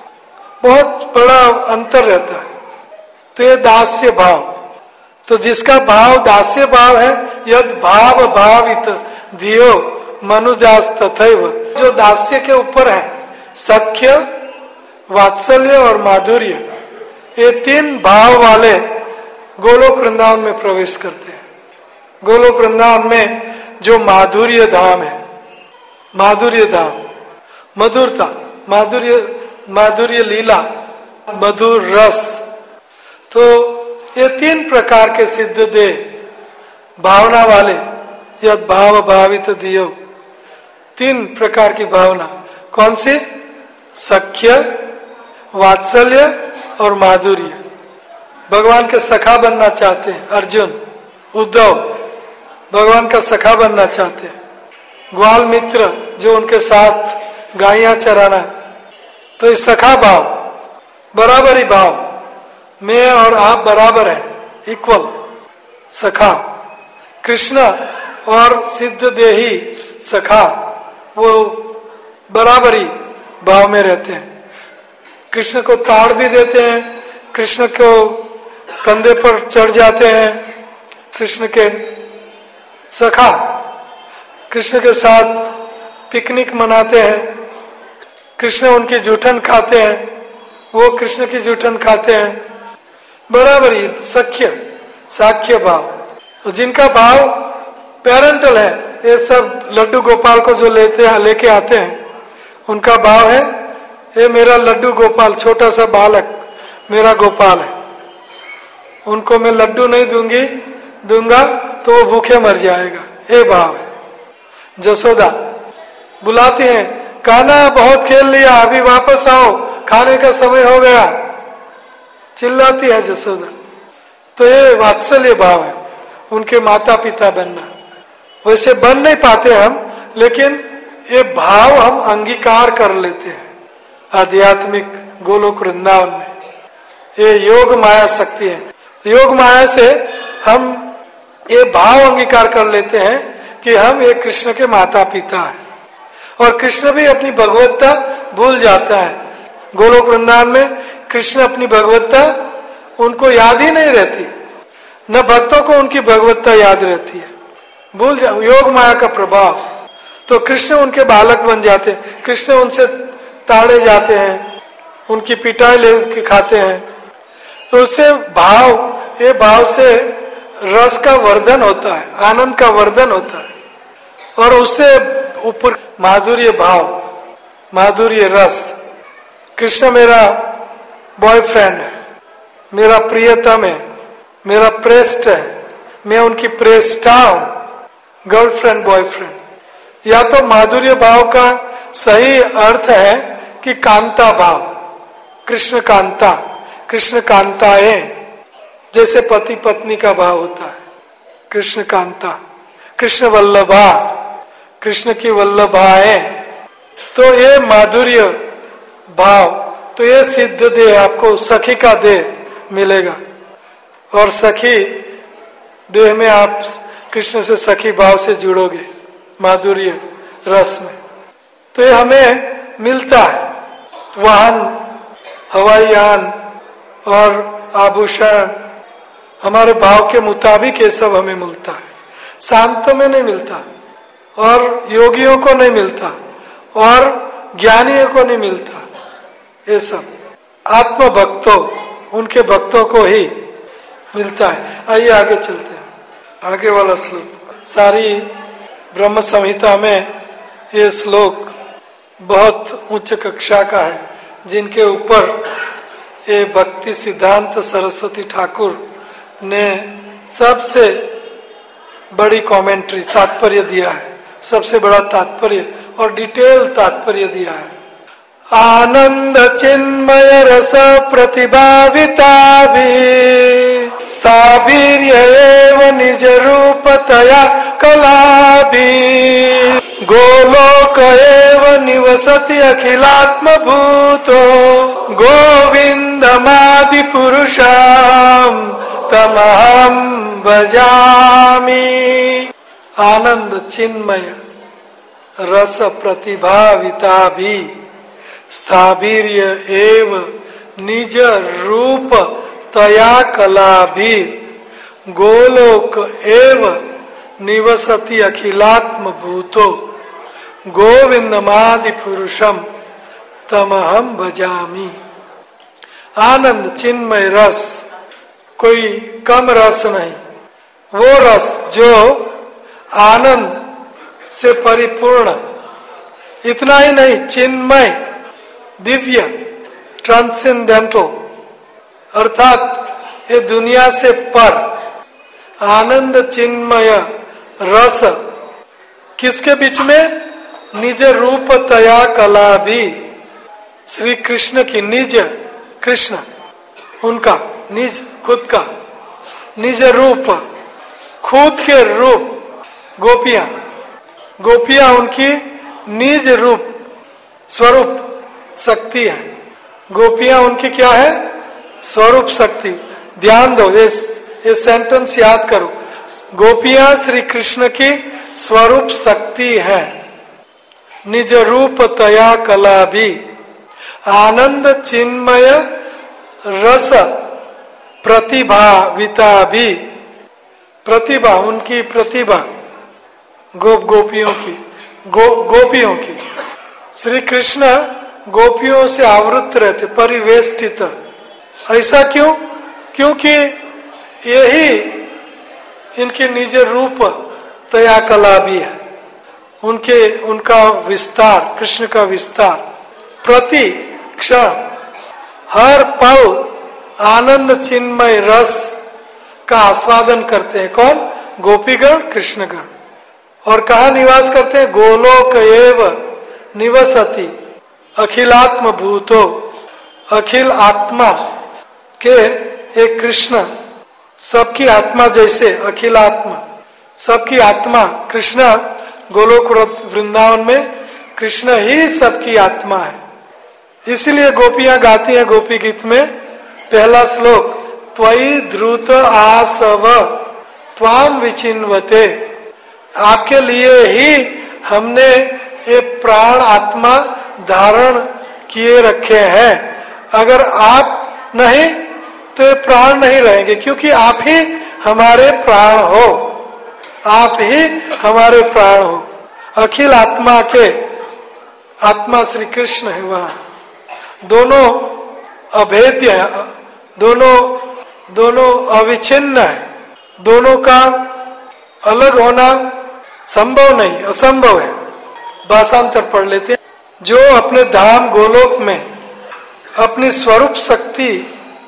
बहुत बड़ा अंतर रहता है। तो ये दास्य भाव, तो जिसका भाव दास्य भाव है, यद भाव भावित धियो मनुजास तथैव, जो दास्य के ऊपर है, सख्य, वात्सल्य और माधुर्य, ये तीन भाव वाले गोलोक वृंदावन में प्रवेश करते हैं। गोलोक वृंदावन में जो माधुर्य धाम है, माधुर्य धाम, मधुरता, माधुर्य, माधुर्य लीला, मधुर रस, तो ये तीन प्रकार के सिद्ध देह भावना वाले, यद भाव भावित दियो, तीन प्रकार की भावना। कौन सी? सख्य, वात्सल्य और माधुर्य। भगवान के सखा बनना चाहते हैं अर्जुन, उद्धव भगवान का सखा बनना चाहते हैं। ग्वाल मित्र जो उनके साथ गायें चराना, तो इस सखा भाव, बराबरी भाव, मैं और आप बराबर है, इक्वल सखा। कृष्ण और सिद्ध देही सखा, वो बराबरी भाव में रहते हैं। कृष्ण को ताड़ भी देते हैं, कृष्ण को कंधे पर चढ़ जाते हैं, कृष्ण के सखा, कृष्ण के साथ पिकनिक मनाते हैं, कृष्ण उनकी जूठन खाते हैं, वो कृष्ण की जूठन खाते हैं, बराबरी, सख्य, साख्य भाव। तो जिनका भाव पेरेंटल है, ये सब लड्डू गोपाल को जो लेते हैं, लेके आते हैं, उनका भाव है, ये मेरा लड्डू गोपाल, छोटा सा बालक मेरा गोपाल है, उनको मैं लड्डू नहीं दूंगी, दूंगा तो वो भूखे मर जाएगा, ये भाव है। जसोदा बुलाती हैं, कान्हा बहुत खेल लिया, अभी वापस आओ, खाने का समय हो गया, चिल्लाती है जसोदा। तो ये वात्सल्य भाव है, उनके माता पिता बनना। वैसे बन नहीं पाते हम, लेकिन ये भाव हम अंगीकार कर लेते हैं आध्यात्मिक गोलोक वृंदावन में। ये योग माया शक्ति है। योग माया से हम ये भाव अंगीकार कर लेते हैं कि हम एक कृष्ण के माता पिता हैं, और कृष्ण भी अपनी भगवत्ता भूल जाता है। गोलोक वृंदावन में कृष्ण अपनी भगवत्ता उनको याद ही नहीं रहती, न भक्तों को उनकी भगवत्ता याद रहती है, भूल जा, योग माया का प्रभाव। तो कृष्ण उनके बालक बन जाते हैं, कृष्ण उनसे ताड़े जाते हैं, उनकी पिटाई ले खाते हैं। तो उससे भाव, ये भाव से रस का वर्धन होता है, आनंद का वर्धन होता है, और उससे ऊपर माधुर्य भाव, माधुर्य रस। कृष्ण मेरा बॉयफ्रेंड है, मेरा प्रियतम है, मेरा प्रेस्ट है, मैं उनकी प्रेस्टा हूं, गर्लफ्रेंड बॉयफ्रेंड। या तो माधुर्य भाव का सही अर्थ है कि कांता भाव, कृष्ण कांता, कृष्ण कांताएं, जैसे पति पत्नी का भाव होता है, कृष्ण कांता, कृष्ण वल्लभा, कृष्ण की वल्लभाएं। तो ये माधुर्य भाव, तो ये सिद्ध देह, आपको सखी का देह मिलेगा और सखी देह में आप कृष्ण से सखी भाव से जुड़ोगे माधुर्य रस में। तो ये हमें मिलता है, वाहन, हवाई यान और आभूषण हमारे भाव के मुताबिक ये सब हमें मिलता है। शांत में नहीं मिलता और योगियों को नहीं मिलता और ज्ञानियों को नहीं मिलता, ये सब आत्म भक्तों, उनके भक्तों को ही मिलता है। आइए आगे चलते हैं, आगे वाला श्लोक। सारी ब्रह्म संहिता में ये श्लोक बहुत उच्च कक्षा का है, जिनके ऊपर ये भक्ति सिद्धांत सरस्वती ठाकुर ने सबसे बड़ी कमेंट्री, तात्पर्य दिया है, सबसे बड़ा तात्पर्य और डिटेल तात्पर्य दिया है। आनंद चिन्मय रस प्रतिभाविता भी स्थावीर्य एव निज रूपतया कला भी गोलोक एव निवसति अखिलात्म भूतो गोविंदमादि पुरुषाम तमहं भजामि। आनंद चिन्मय रस प्रतिभाविता भी स्थावीर्य एव निज रूप तया कला भी गोलोक एव निवसति अखिलात्म भूतो गोविंदमादि पुरुषम तमहं भजामि। आनंद चिन्मय रस, कोई कम रस नहीं, वो रस जो आनंद से परिपूर्ण, इतना ही नहीं, चिन्मय, दिव्य, ट्रांसेंडेंटल, अर्थात ये दुनिया से पर। आनंद चिन्मय रस किसके बीच में? निज रूप तया कला भी, श्री कृष्ण की, निज कृष्ण, उनका निज, खुद का निज रूप, खुद के रूप। गोपियां, गोपियां उनकी निज रूप स्वरूप शक्ति है। गोपियां उनकी क्या है? स्वरूप शक्ति। ध्यान दो, ये ये सेंटेंस याद करो। गोपियां श्री कृष्ण की स्वरूप शक्ति है। निज रूप तया कला भी आनंद चिन्मय रस प्रतिभाविता भी, प्रतिभा, उनकी प्रतिभा, गोप गोपियों की, गो गोपियों की। श्री कृष्ण गोपियों से आवृत रहते, परिवेष्टित। ऐसा क्यों? क्योंकि यही इनके निज रूप तया कला भी है, उनके उनका विस्तार, कृष्ण का विस्तार। प्रति क्षण हर पल आनंद चिन्मय रस का आस्वादन करते हैं। कौन? गोपीगण, कृष्णगण। और कहा निवास करते हैं? गोलोक एव निवसति अखिलात्म भूतो, अखिल आत्मा के एक कृष्ण, सबकी आत्मा जैसे अखिल आत्मा, सबकी आत्मा कृष्ण। गोलोक वृंदावन में कृष्ण ही सबकी आत्मा है। इसीलिए गोपियां गाती हैं गोपी गीत में, पहला श्लोक, त्वयि ध्रुत आसव त्वाम विचिन्वते, आपके लिए ही हमने ये प्राण आत्मा धारण किए रखे हैं। अगर आप नहीं तो ये प्राण नहीं रहेंगे, क्योंकि आप ही हमारे प्राण हो, आप ही हमारे प्राण हो। अखिल आत्मा के आत्मा श्री कृष्ण है। वहां दोनों अभेद्य है, दोनों दोनों अविच्छिन्न है, दोनों का अलग होना संभव नहीं, असंभव है। भाषांतर पढ़ लेते हैं। जो अपने धाम गोलोक में अपनी स्वरूप शक्ति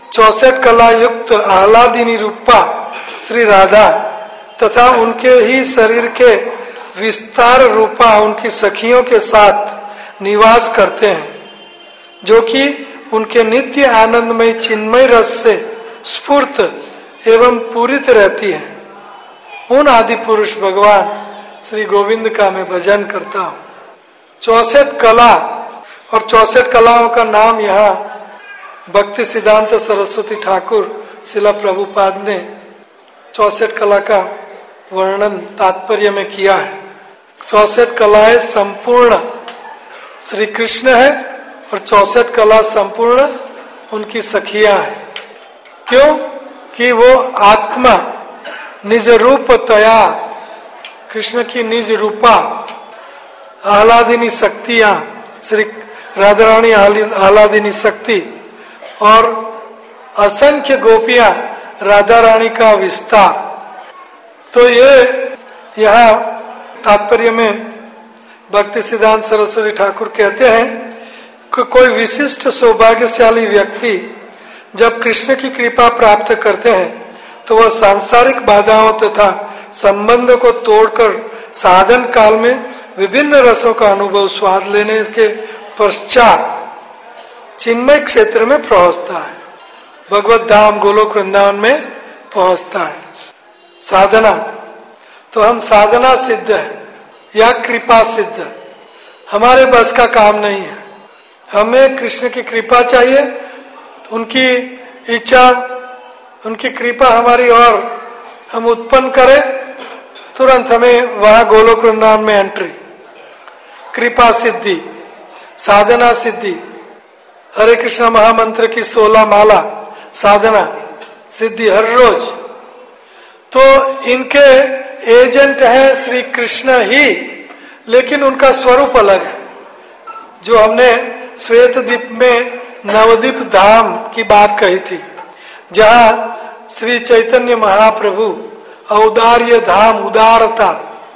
चौसठ कला युक्त आह्लादिनी रूपा श्री राधा तथा उनके ही शरीर के विस्तार रूपा उनकी सखियों के साथ निवास करते हैं, जो कि उनके नित्य आनंदमय चिन्मय रस से स्फूर्त एवं पूरित रहती है। उन आदि पुरुष भगवान श्री गोविंद का मैं भजन करता हूँ। चौसठ कला और चौसठ कलाओं का नाम यहाँ भक्ति सिद्धांत सरस्वती ठाकुर शिला प्रभुपाद ने चौसठ कला का वर्णन तात्पर्य में किया है। चौसठ कलाएं संपूर्ण श्री कृष्ण है और चौसठ कला संपूर्ण उनकी सखियां है। क्यों? कि वो आत्मा निज रूप तया, कृष्ण की निज रूपा आह्लादिनी शक्तियां, श्री राधा रानी आह्लादिनी शक्ति और असंख्य गोपियां राधा रानी का विस्तार। तो ये यहाँ तात्पर्य में भक्ति सिद्धांत सरस्वती ठाकुर कहते हैं कि कोई विशिष्ट सौभाग्यशाली व्यक्ति जब कृष्ण की कृपा प्राप्त करते हैं तो वह सांसारिक बाधाओं तथा संबंध को तोड़कर साधन काल में विभिन्न रसों का अनुभव स्वाद लेने के पश्चात चिन्मय क्षेत्र में पहुंचता है, भगवत धाम गोलोक वृंदावन में पहुंचता है। साधना तो हम साधना सिद्ध है या कृपा सिद्ध, हमारे बस का काम नहीं है। हमें कृष्ण की कृपा चाहिए, उनकी इच्छा, उनकी कृपा हमारी और हम उत्पन्न करें, तुरंत हमें वहां गोलोक वृंदावन में एंट्री। कृपा सिद्धि, साधना सिद्धि, हरे कृष्ण महामंत्र की सोलह माला साधना सिद्धि हर रोज। तो इनके एजेंट है श्री कृष्ण ही, लेकिन उनका स्वरूप अलग है। जो हमने श्वेत द्वीप में नवद्वीप धाम की बात कही थी, जहां श्री चैतन्य महाप्रभु औदार्य धाम, उदारता,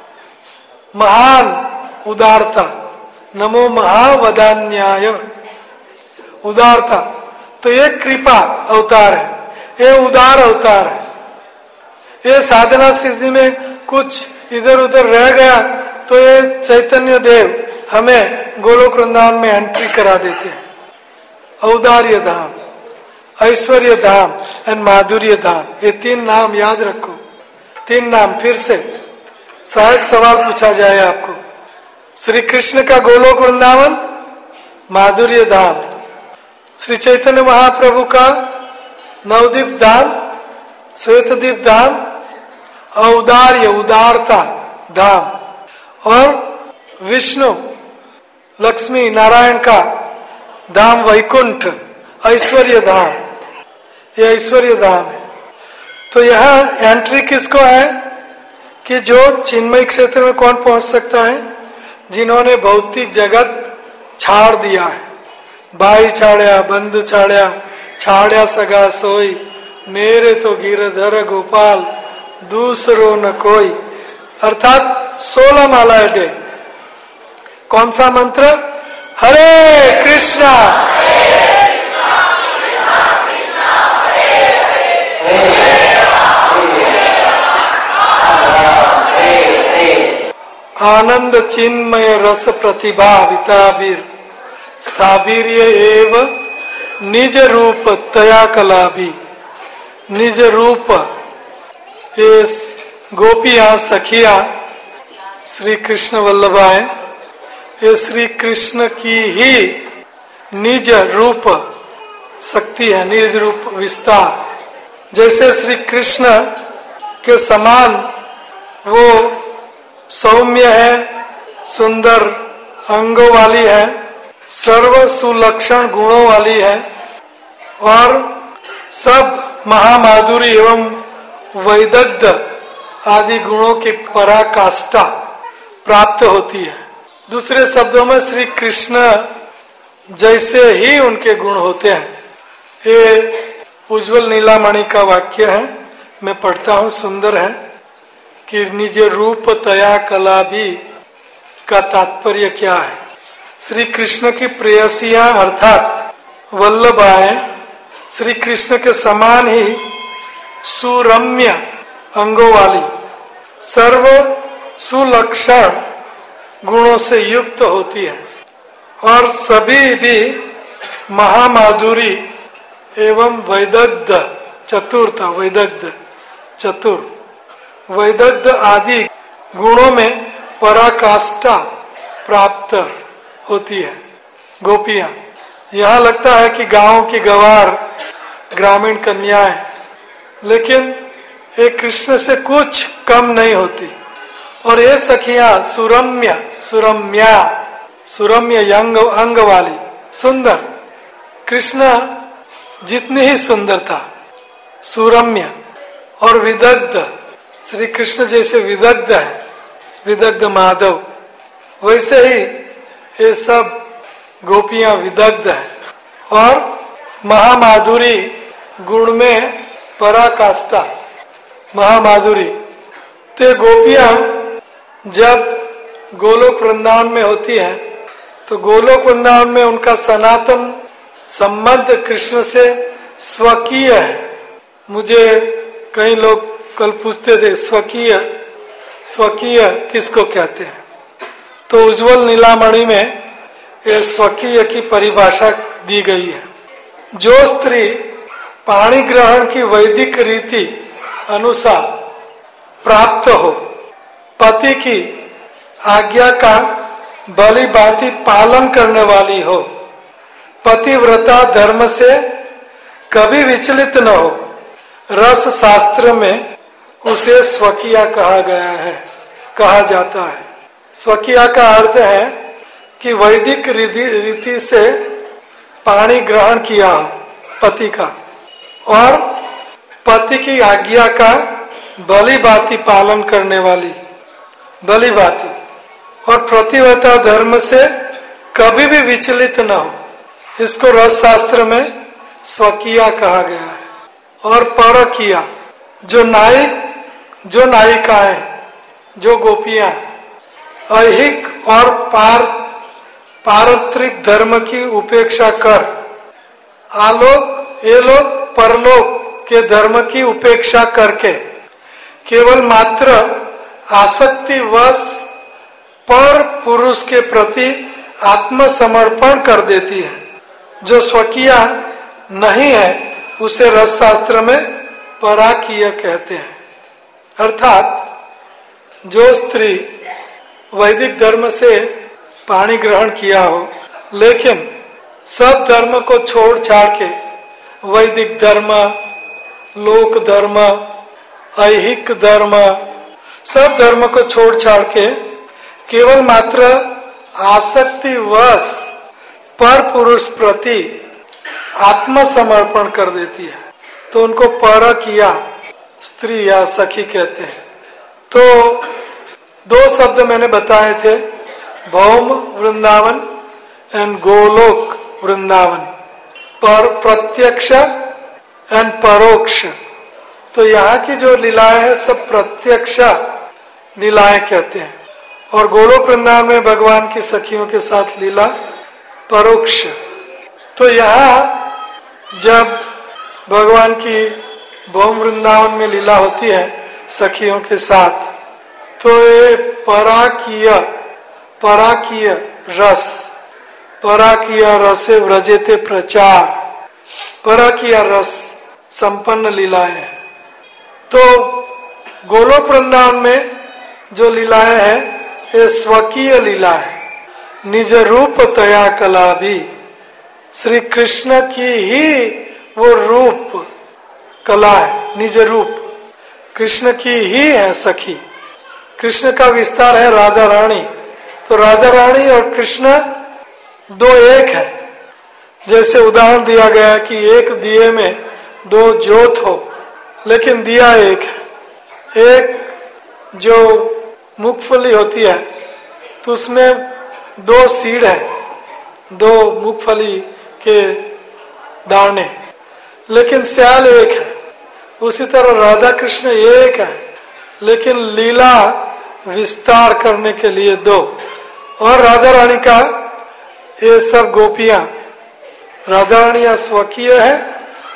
महान उदारता, नमो महावदान्याय, उदारता। तो ये कृपा अवतार है, ये उदार अवतार है। ये साधना सिद्धि में कुछ इधर उधर रह गया तो ये चैतन्य देव हमें गोलोक वृंदावन में एंट्री करा देते हैं। औदार्य धाम, ऐश्वर्य धाम एंड माधुर्य धाम, ये तीन नाम याद रखो। तीन नाम फिर से, शायद सवाल पूछा जाए आपको। श्री कृष्ण का गोलोक वृंदावन माधुर्य धाम, श्री चैतन्य महाप्रभु का नवद्वीप धाम, श्वेतद्वीप धाम, औदार्य उदारता धाम, और विष्णु लक्ष्मी नारायण का धाम वैकुंठ ऐश्वर्य धाम, ये ऐश्वर्य धाम है। तो यहाँ एंट्री किसको है कि जो चिन्मय क्षेत्र में कौन पहुंच सकता है? जिन्होंने भौतिक जगत छाड़ दिया है। भाई छाड़या, बंधु छाड़या, छाड़या सगा सोई, मेरे तो गिरधर गोपाल, दूसरो न कोई। अर्थात सोलह माला डे। कौन सा मंत्र? हरे कृष्णा आनंद चिन्मय रस प्रतिभा विताबीर स्थावीर्य एव निज रूप तया कला भी। निज रूप, ये गोपियां सखियां श्री कृष्ण वल्लभाएं, ये श्री कृष्ण की ही निज रूप शक्ति है, निज रूप विस्तार। जैसे श्री कृष्ण के समान वो सौम्य है, सुंदर अंगों वाली है, सर्व सुलक्षण गुणों वाली है और सब महामाधुरी एवं वैदग्ध आदि गुणों की पराकाष्ठा प्राप्त होती है। दूसरे शब्दों में श्री कृष्ण जैसे ही उनके गुण होते हैं। ये उज्जवल नीलामणि का वाक्य है, मैं पढ़ता हूँ, सुंदर है कि निज रूप तया कला भी का तात्पर्य क्या है। श्री कृष्ण की प्रेयसियां अर्थात वल्लभाएं श्री कृष्ण के समान ही सुरम्य अंगों वाली, सर्व सुलक्षण गुणों से युक्त होती है और सभी भी महामाधुरी एवं वैदग्ध चतुर्थ वैदग्ध चतुर वैदग्ध आदि गुणों में पराकाष्ठा प्राप्त होती है गोपियां। यहाँ लगता है कि गांव की गवार ग्रामीण कन्याएं, लेकिन ये कृष्ण से कुछ कम नहीं होती। और ये सखियां सुरम्य सुरम्या सुरम्य अंग अंग वाली, सुंदर, कृष्ण जितनी ही सुंदरता, सुरम्य और विदग्ध, श्री कृष्ण जैसे विदग्ध है, विदग्ध माधव, वैसे ही ये सब गोपियां विदग्ध है और महामाधुरी गुण में पराकाष्ठा महामाधुरी। तो गोपियां जब गोलोक वृंदावन में होती हैं तो गोलोक वृंदावन में उनका सनातन संबंध कृष्ण से स्वकीय है। मुझे कई लोग कल पूछते थे स्वकीय स्वकीय किसको कहते हैं, तो उज्जवल नीलामणि में ये स्वकीय की परिभाषा दी गई है। जो स्त्री पाणी ग्रहण की वैदिक रीति अनुसार प्राप्त हो, पति की आज्ञा का भली भांति पालन करने वाली हो, पतिव्रता धर्म से कभी विचलित न हो, रस शास्त्र में उसे स्वकीया कहा गया है, कहा जाता है। स्वकीया का अर्थ है कि वैदिक रीति से पाणी ग्रहण किया हो पति का और पति की आज्ञा का भली भांति पालन करने वाली, भली भांति, और प्रतिव्रता धर्म से कभी भी विचलित न हो, इसको रस शास्त्र में स्वकीया कहा गया है। और परकिया, जो नायक जो नायिकाएं, जो गोपियां ऐहिक और पार पारत्रिक धर्म की उपेक्षा कर आलोक एलोक परलोक के धर्म की उपेक्षा करके केवल मात्र आसक्तिवश पर पुरुष के प्रति आत्मसमर्पण कर देती है। जो स्वकीया नहीं है उसे रस शास्त्र में पराकीय कहते हैं। अर्थात जो स्त्री वैदिक धर्म से पाणी ग्रहण किया हो, लेकिन सब धर्म को छोड़ छाड़ के वैदिक धर्म, लोक धर्म, ऐहिक धर्म, सब धर्म को छोड़ छाड़ के केवल मात्र आसक्तिवश पर पुरुष प्रति आत्मसमर्पण कर देती है, तो उनको परकिया स्त्री या सखी कहते हैं। तो दो शब्द मैंने बताए थे, भौम वृंदावन एंड गोलोक वृंदावन, पर प्रत्यक्ष एंड परोक्ष। तो यहाँ की जो लीलाएं हैं सब प्रत्यक्ष लीलाएं कहते हैं, और गोलोक वृंदावन में भगवान की सखियों के साथ लीला परोक्ष। तो यहाँ जब भगवान की भौम वृंदावन में लीला होती है सखियों के साथ, तो ये पराकीय पराकीय रस, पराकीय रसे व्रजेते प्रचार, पराकीय रस संपन्न लीलाएं हैं। तो गोलोक वृंदावन में जो लीलाएं हैं ये स्वकीय लीला है, निज रूप तया कला भी, श्री कृष्ण की ही वो रूप कला है, निज रूप कृष्ण की ही है सखी। कृष्ण का विस्तार है राधा रानी, तो राधा रानी और कृष्ण दो एक है। जैसे उदाहरण दिया गया कि एक दिए में दो ज्योत हो, लेकिन दिया एक है। एक जो मूंगफली होती है तो उसमें दो सीड है, दो मूंगफली के दाने, लेकिन स्याल एक है। उसी तरह राधा कृष्ण एक है, लेकिन लीला विस्तार करने के लिए दो। और राधा रानी का ये सब गोपियां, राधा रानी या स्वकीय है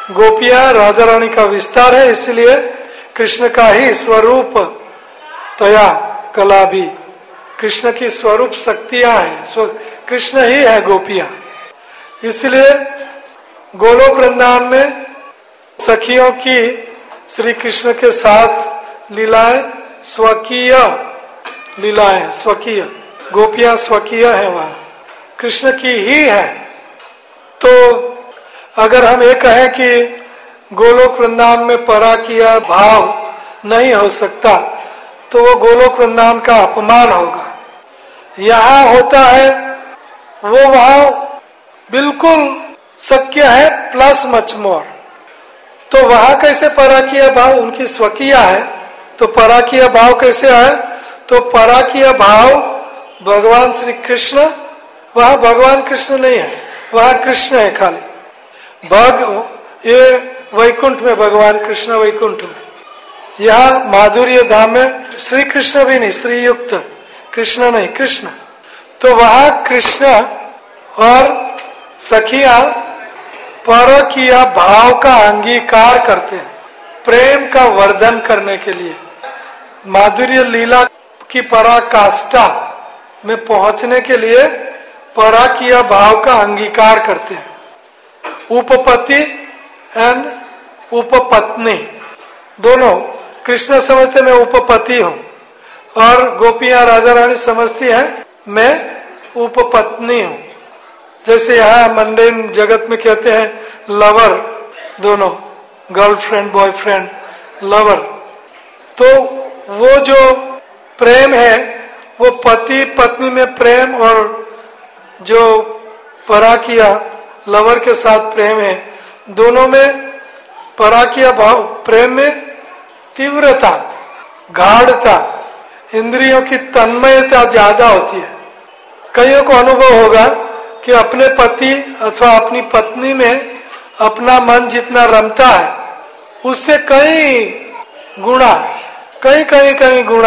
गोपियां राधा रानी का विस्तार है, इसलिए कृष्ण का ही स्वरूप तया कला भी, कृष्ण की स्वरूप शक्तियां है, कृष्ण ही है गोपियां। इसलिए गोलोक वृंदावन में सखियों की श्री कृष्ण के साथ लीलाएं स्वकीय लीलाएं, स्वकीय गोपियां स्वकीय है, वहां कृष्ण की ही है। तो अगर हम ये कहें कि गोलोक वृंदावन में पराकिया भाव नहीं हो सकता, तो वो गोलोक वृंदावन का अपमान होगा। यहाँ होता है वो वहां बिल्कुल शक्य है, प्लस मच मोर। तो वहां कैसे पराकिया भाव, उनकी स्वकीय है, तो पराकिया भाव कैसे है? तो पराकिया भाव भगवान श्री कृष्ण, वहां भगवान कृष्ण नहीं है, वहां कृष्ण है खाली। भग ये वैकुंठ में भगवान कृष्ण वैकुंठ में, यहाँ माधुर्य धाम में श्री कृष्ण भी नहीं, श्री युक्त कृष्ण नहीं, कृष्ण। तो वहां कृष्ण और सखिया परकीय भाव का अंगीकार करते हैं, प्रेम का वर्धन करने के लिए, माधुर्य लीला की पराकाष्ठा में पहुंचने के लिए पराकीय भाव का अंगीकार करते हैं। उपपति एंड उपपत्नी दोनों, कृष्ण समझते मैं उपपति हूं और गोपियां राजा रानी समझती है मैं उपपत्नी हूं। जैसे यहाँ मंडेन जगत में कहते हैं लवर, दोनों गर्लफ्रेंड बॉयफ्रेंड लवर। तो वो जो प्रेम है वो पति पत्नी में प्रेम और जो पराकिया लवर के साथ प्रेम है, दोनों में पराकिया भाव प्रेम में तीव्रता, गाढ़ता, इंद्रियों की तन्मयता ज्यादा होती है। कईयों को अनुभव होगा कि अपने पति अथवा अपनी पत्नी में अपना मन जितना रमता है उससे कई गुणा, कई कई कई गुणा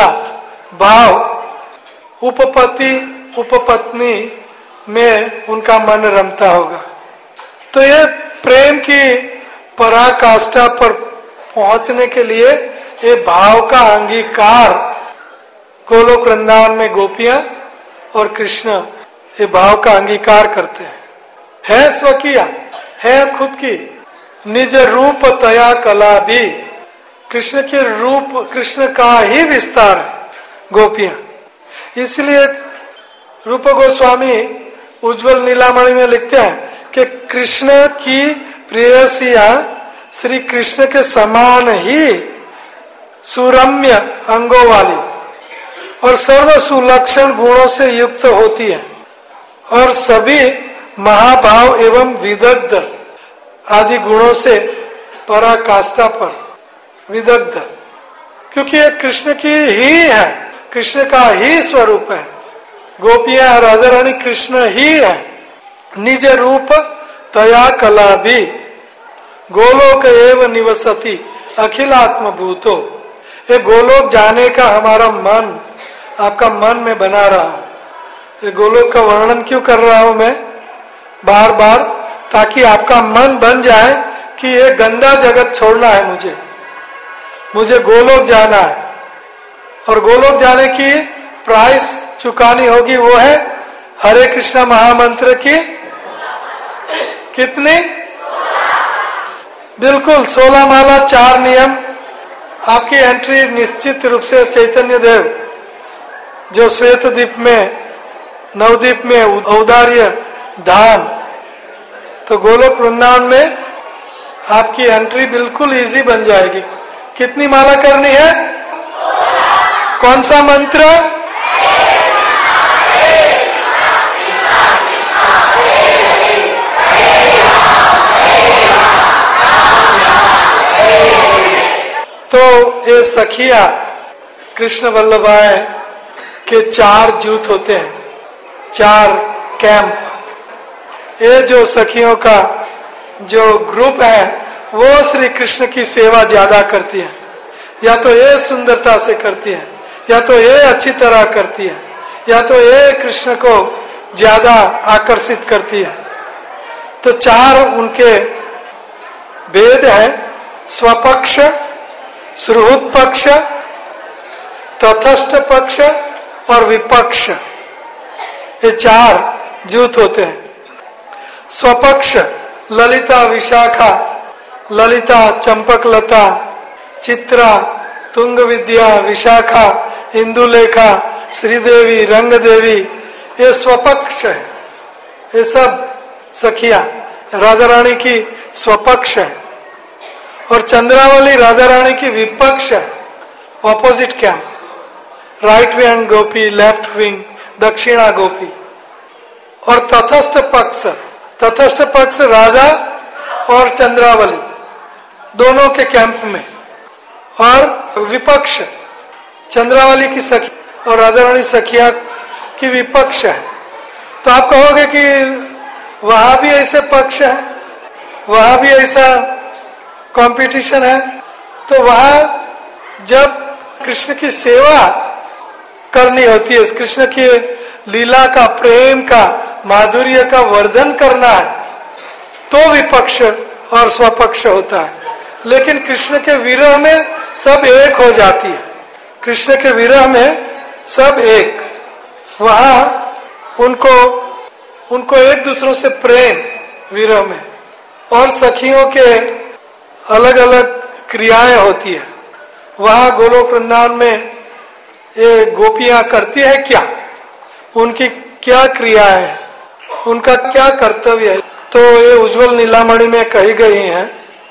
भाव उपपति उपपत्नी में उनका मन रमता होगा। तो ये प्रेम की पराकाष्ठा पर पहुंचने के लिए ये भाव का अंगीकार गोलोक वृंदावन में गोपियां और कृष्ण ये भाव का अंगीकार करते हैं। है स्वकीय, है खुद की, निज रूप तया कला भी, कृष्ण के रूप, कृष्ण का ही विस्तार है गोपियां। इसलिए रूप गोस्वामी उज्जवल नीलामणि में लिखते हैं कि कृष्ण की प्रेयसियां श्री कृष्ण के समान ही सुरम्य अंगों वाली और सर्व सुलक्षण गुणों से युक्त होती है और सभी महाभाव एवं विदग्ध आदि गुणों से पराकाष्ठा पर विदग्ध, क्योंकि ये कृष्ण की ही है, कृष्ण का ही स्वरूप है। गोपियां राधा रानी कृष्ण ही है। निज रूप तया कला भी गोलोक एव निवसति अखिलात्म भूतो। ये गोलोक जाने का हमारा मन, आपका मन में बना रहा हूं। ये गोलोक का वर्णन क्यों कर रहा हूं मैं बार बार, ताकि आपका मन बन जाए कि ये गंदा जगत छोड़ना है, मुझे मुझे गोलोक जाना है। और गोलोक जाने की प्राइस चुकानी होगी, वो है हरे कृष्णा महामंत्र की कितनी, बिल्कुल सोलह माला, चार नियम। आपकी एंट्री निश्चित रूप से चैतन्य देव जो श्वेत द्वीप में, नवद्वीप में औदार्य धाम, तो गोलोक वृंदावन में आपकी एंट्री बिल्कुल इजी बन जाएगी। कितनी माला करनी है? कौन सा मंत्र? तो ये सखिया कृष्ण वल्लभाएं के चार जूथ होते हैं, चार कैंप। ये जो सखियों का जो ग्रुप है वो श्री कृष्ण की सेवा ज्यादा करती है, या तो ये सुंदरता से करती है, या तो ये अच्छी तरह करती है, या तो ये कृष्ण को ज्यादा आकर्षित करती है। तो चार उनके भेद है स्वपक्ष, सुहृद पक्ष, तटस्थ पक्ष और विपक्ष। ये चार जूथ होते हैं। स्वपक्ष ललिता विशाखा, ललिता चंपकलता, चित्रा तुंग विद्या, विशाखा इंदुलेखा, श्रीदेवी रंग देवी, ये स्वपक्ष है। ये सब सखियां राधा रानी की स्वपक्ष है। और चंद्रावली राधा रानी की विपक्ष है, ऑपोजिट कैंप। राइट विंग गोपी, लेफ्ट विंग दक्षिणा गोपी। और तटस्थ पक्ष, तटस्थ पक्ष राधा और चंद्रावली दोनों के कैंप में। और विपक्ष चंद्रावली की सखी और राधा रानी सखिया की विपक्ष है। तो आप कहोगे कि वहां भी ऐसे पक्ष है, वहां भी ऐसा कंपटीशन है। तो वहां जब कृष्ण की सेवा करनी होती है, कृष्ण की लीला का, प्रेम का, माधुर्य का वर्धन करना है, तो विपक्ष और स्वपक्ष होता है। लेकिन कृष्ण के विरह में सब एक हो जाती है। कृष्ण के विरह में सब एक, वहां उनको उनको एक दूसरों से प्रेम विरह में। और सखियों के अलग अलग क्रियाएं होती है। वहां गोलोक वृंदावन में ये गोपियां करती है क्या, उनकी क्या क्रियाएं है, उनका क्या कर्तव्य है, तो ये उज्जवल नीलामणि में कही गई है।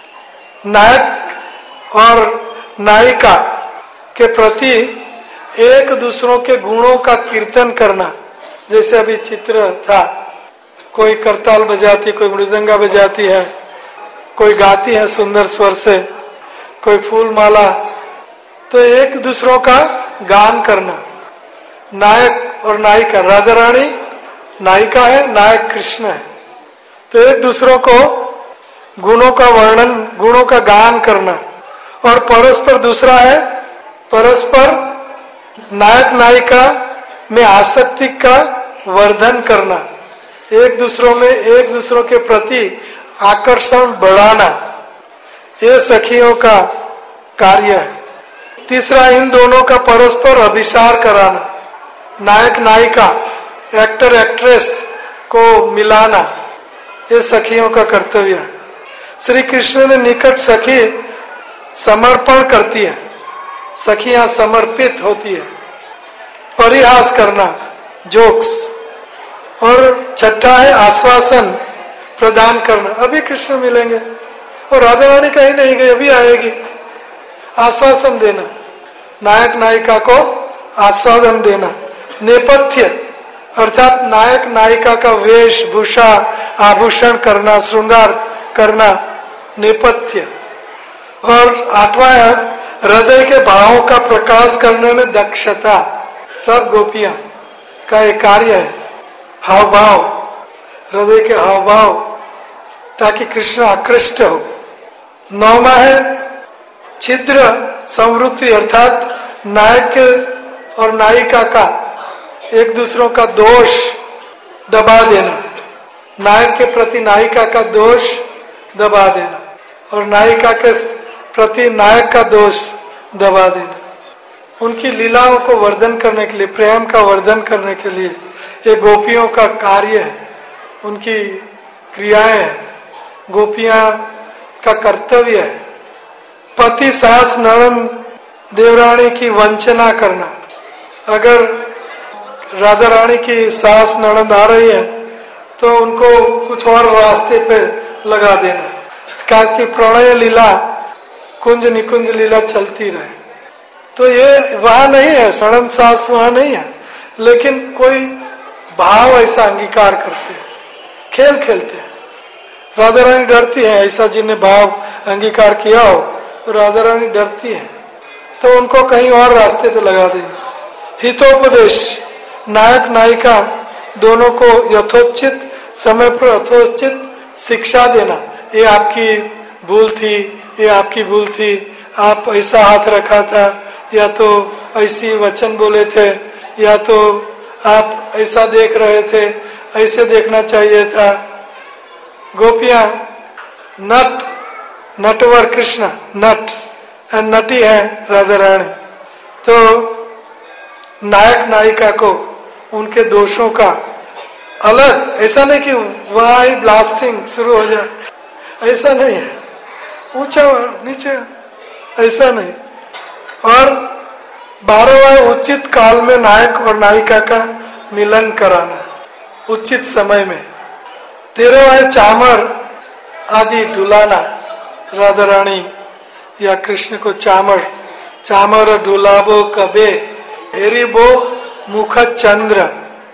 नायक और नायिका के प्रति एक दूसरों के गुणों का कीर्तन करना। जैसे अभी चित्र था, कोई करताल बजाती, कोई मृदंगा बजाती है, कोई गाती है सुंदर स्वर से, कोई फूल माला, तो एक दूसरों का गान करना। नायक और नायिका, राधा रानी नायिका है, नायक कृष्ण है, तो एक दूसरों को गुणों का वर्णन, गुणों का गान करना। और परस्पर दूसरा है परस्पर नायक नायिका में आसक्ति का वर्धन करना, एक दूसरों में एक दूसरों के प्रति आकर्षण बढ़ाना, ये सखियों का कार्य है। तीसरा, इन दोनों का परस्पर अभिसार कराना, नायक नायिका, एक्टर एक्ट्रेस को मिलाना, ये सखियों का कर्तव्य है। श्री कृष्ण ने निकट सखी समर्पण करती है, सखियां समर्पित होती है। परिहास करना, जोक्स। और छठा है आश्वासन प्रदान करना, अभी कृष्ण मिलेंगे और राधा रानी कहीं नहीं गई, अभी आएगी, आश्वासन देना, नायक नायिका को आस्वादन देना। नेपथ्य अर्थात नायक नायिका का वेशभूषा, आभूषण करना, श्रृंगार करना, नेपथ्य। और आठवां है हृदय के भावों का प्रकाश करने में दक्षता, सब गोपियां का एक कार्य है। हाव भाव, हृदय के हाव भाव, ताकि कृष्ण आकृष्ट हो। नौवा है छिद्र संवृत्ति, अर्थात नायक और नायिका का एक दूसरों का दोष दबा देना, नायक के प्रति नायिका का दोष दबा देना और नायिका के प्रति नायक का दोष दबा देना। उनकी लीलाओं को वर्धन करने के लिए, प्रेम का वर्धन करने के लिए ये गोपियों का कार्य है, उनकी क्रियाएं हैं, गोपियां का कर्तव्य है। पति सास नणंद देवरानी की वंचना करना, अगर राधा रानी की सास नणंद आ रही है तो उनको कुछ और रास्ते पे लगा देना, ताकि प्रणय लीला, कुंज निकुंज लीला चलती रहे। तो ये वहां नहीं है, नणंद सास वहां नहीं है, लेकिन कोई भाव ऐसा अंगीकार करते हैं, खेल खेलते हैं। राधा रानी डरती है, ऐसा जिन्हें भाव अंगीकार किया हो तो राधा रानी डरती है, तो उनको कहीं और रास्ते पे लगा देंगे। हितोपदेश, नायक नायिका दोनों को यथोचित समय पर यथोचित शिक्षा देना, ये आपकी भूल थी, ये आपकी भूल थी, आप ऐसा हाथ रखा था, या तो ऐसी वचन बोले थे, या तो आप ऐसा देख रहे थे, ऐसे देखना चाहिए था। गोपियां नट नटवर कृष्ण, नट एंड नटी है राधा रानी। तो नायक नायिका को उनके दोषों का अलग, ऐसा नहीं कि वहां ही ब्लास्टिंग शुरू हो जाए, ऐसा नहीं है, ऊंचा नीचे, ऐसा नहीं। और बारहवें उचित काल में नायक और नायिका का मिलन कराना उचित समय में। तेरहवें चामर आदि डुलाना, राधा रानी या कृष्ण को चामर, चामर डुलाबो कबे हेरिबो मुख चंद्र।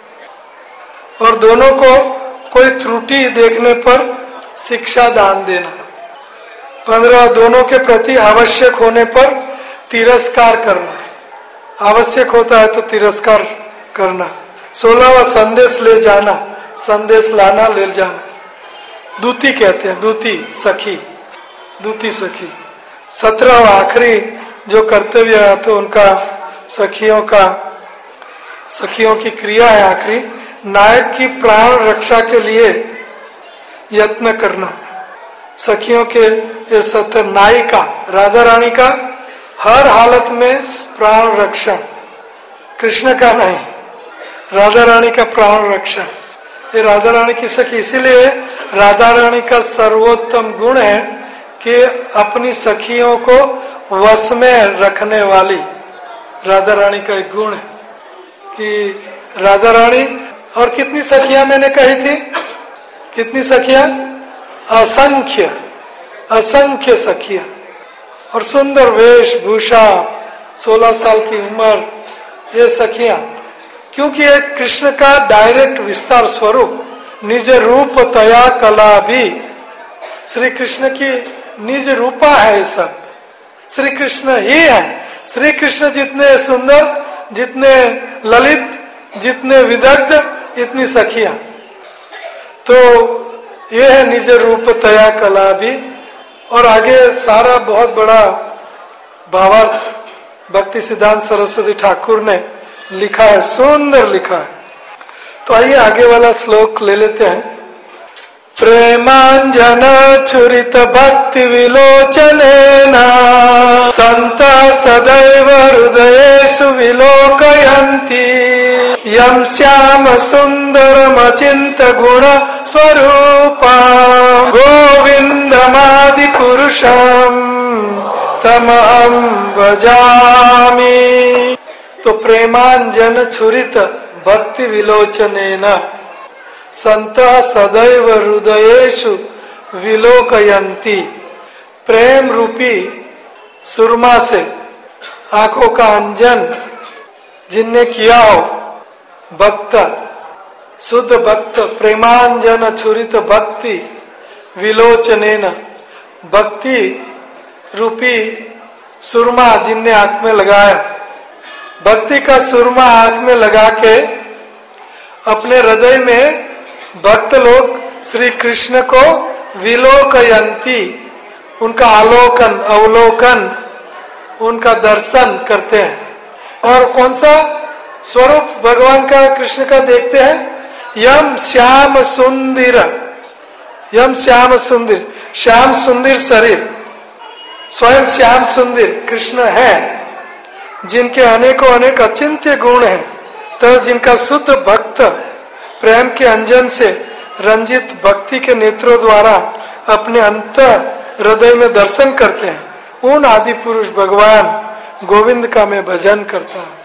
और दोनों को कोई त्रुटि देखने पर शिक्षा दान देना। पंद्रह, दोनों के प्रति आवश्यक होने पर तिरस्कार करना, आवश्यक होता है तो तिरस्कार करना। सोलहवा, संदेश ले जाना, संदेश लाना, ले जाना, दूती कहते हैं, दूती सखी, दूती सखी। सत्रहवा, आखिरी जो कर्तव्य है तो उनका सखियों का, सखियों की क्रिया है आखिरी, नायक की प्राण रक्षा के लिए यत्न करना। सखियों के ये सत्र, नायिका राधा रानी का हर हालत में प्राण रक्षण, कृष्ण का नहीं, राधा रानी का प्राण रक्षण। ये राधा रानी की सखी, इसीलिए राधा रानी का सर्वोत्तम गुण है कि अपनी सखियों को वश में रखने वाली राधा रानी का एक गुण है कि राधा रानी। और कितनी सखियां मैंने कही थी, कितनी सखियां? असंख्य, असंख्य सखियां। और सुंदर वेशभूषा, सोलह साल की उम्र, ये सखियां, क्योंकि ये कृष्ण का डायरेक्ट विस्तार स्वरूप, निज रूप तया कला भी, श्री कृष्ण की निज रूपा है ये सब, श्री कृष्ण ही है। श्री कृष्ण जितने सुंदर, जितने ललित, जितने विदग्ध, इतनी सखियां। तो ये है निज रूप तया कला भी। और आगे सारा बहुत बड़ा भावार्थ भक्ति सिद्धांत सरस्वती ठाकुर ने लिखा है, सुंदर लिखा है। तो आइए आगे वाला श्लोक ले लेते हैं। प्रेमांजन छुरित भक्ति विलोचनेना संत सदैव हृदयेषु विलोकयन्ति यं श्याम सुंदरमचिंत गुण स्वरूपा गोविंदमादि पुरुषम तमहं भजामि। तो प्रेमांजन छुरित भक्ति विलोचनेना संत सदैव हृदयेषु विलोकयन्ति। प्रेम रूपी सुरमा से आंखों का अंजन जिनने किया हो, भक्त, शुद्ध भक्त, प्रेमांजन छुरित भक्ति विलोचनेन, भक्ति रूपी सुरमा जिनने आंख में लगाया, भक्ति का सुरमा आंख में लगा के अपने हृदय में भक्त लोग श्री कृष्ण को विलोकयन्ति, उनका आलोकन, अवलोकन, उनका दर्शन करते हैं। और कौन सा स्वरूप भगवान का, कृष्ण का देखते हैं? यम श्याम सुंदर, यम श्याम सुंदर, श्याम सुंदर शरीर, स्वयं श्याम सुंदर कृष्ण है, जिनके अनेकों अनेक अचिंत्य गुण हैं। तो जिनका शुद्ध भक्त प्रेम के अंजन से रंजित भक्ति के नेत्रों द्वारा अपने अंत हृदय में दर्शन करते हैं, उन आदि पुरुष भगवान गोविंद का मैं भजन करता हूं।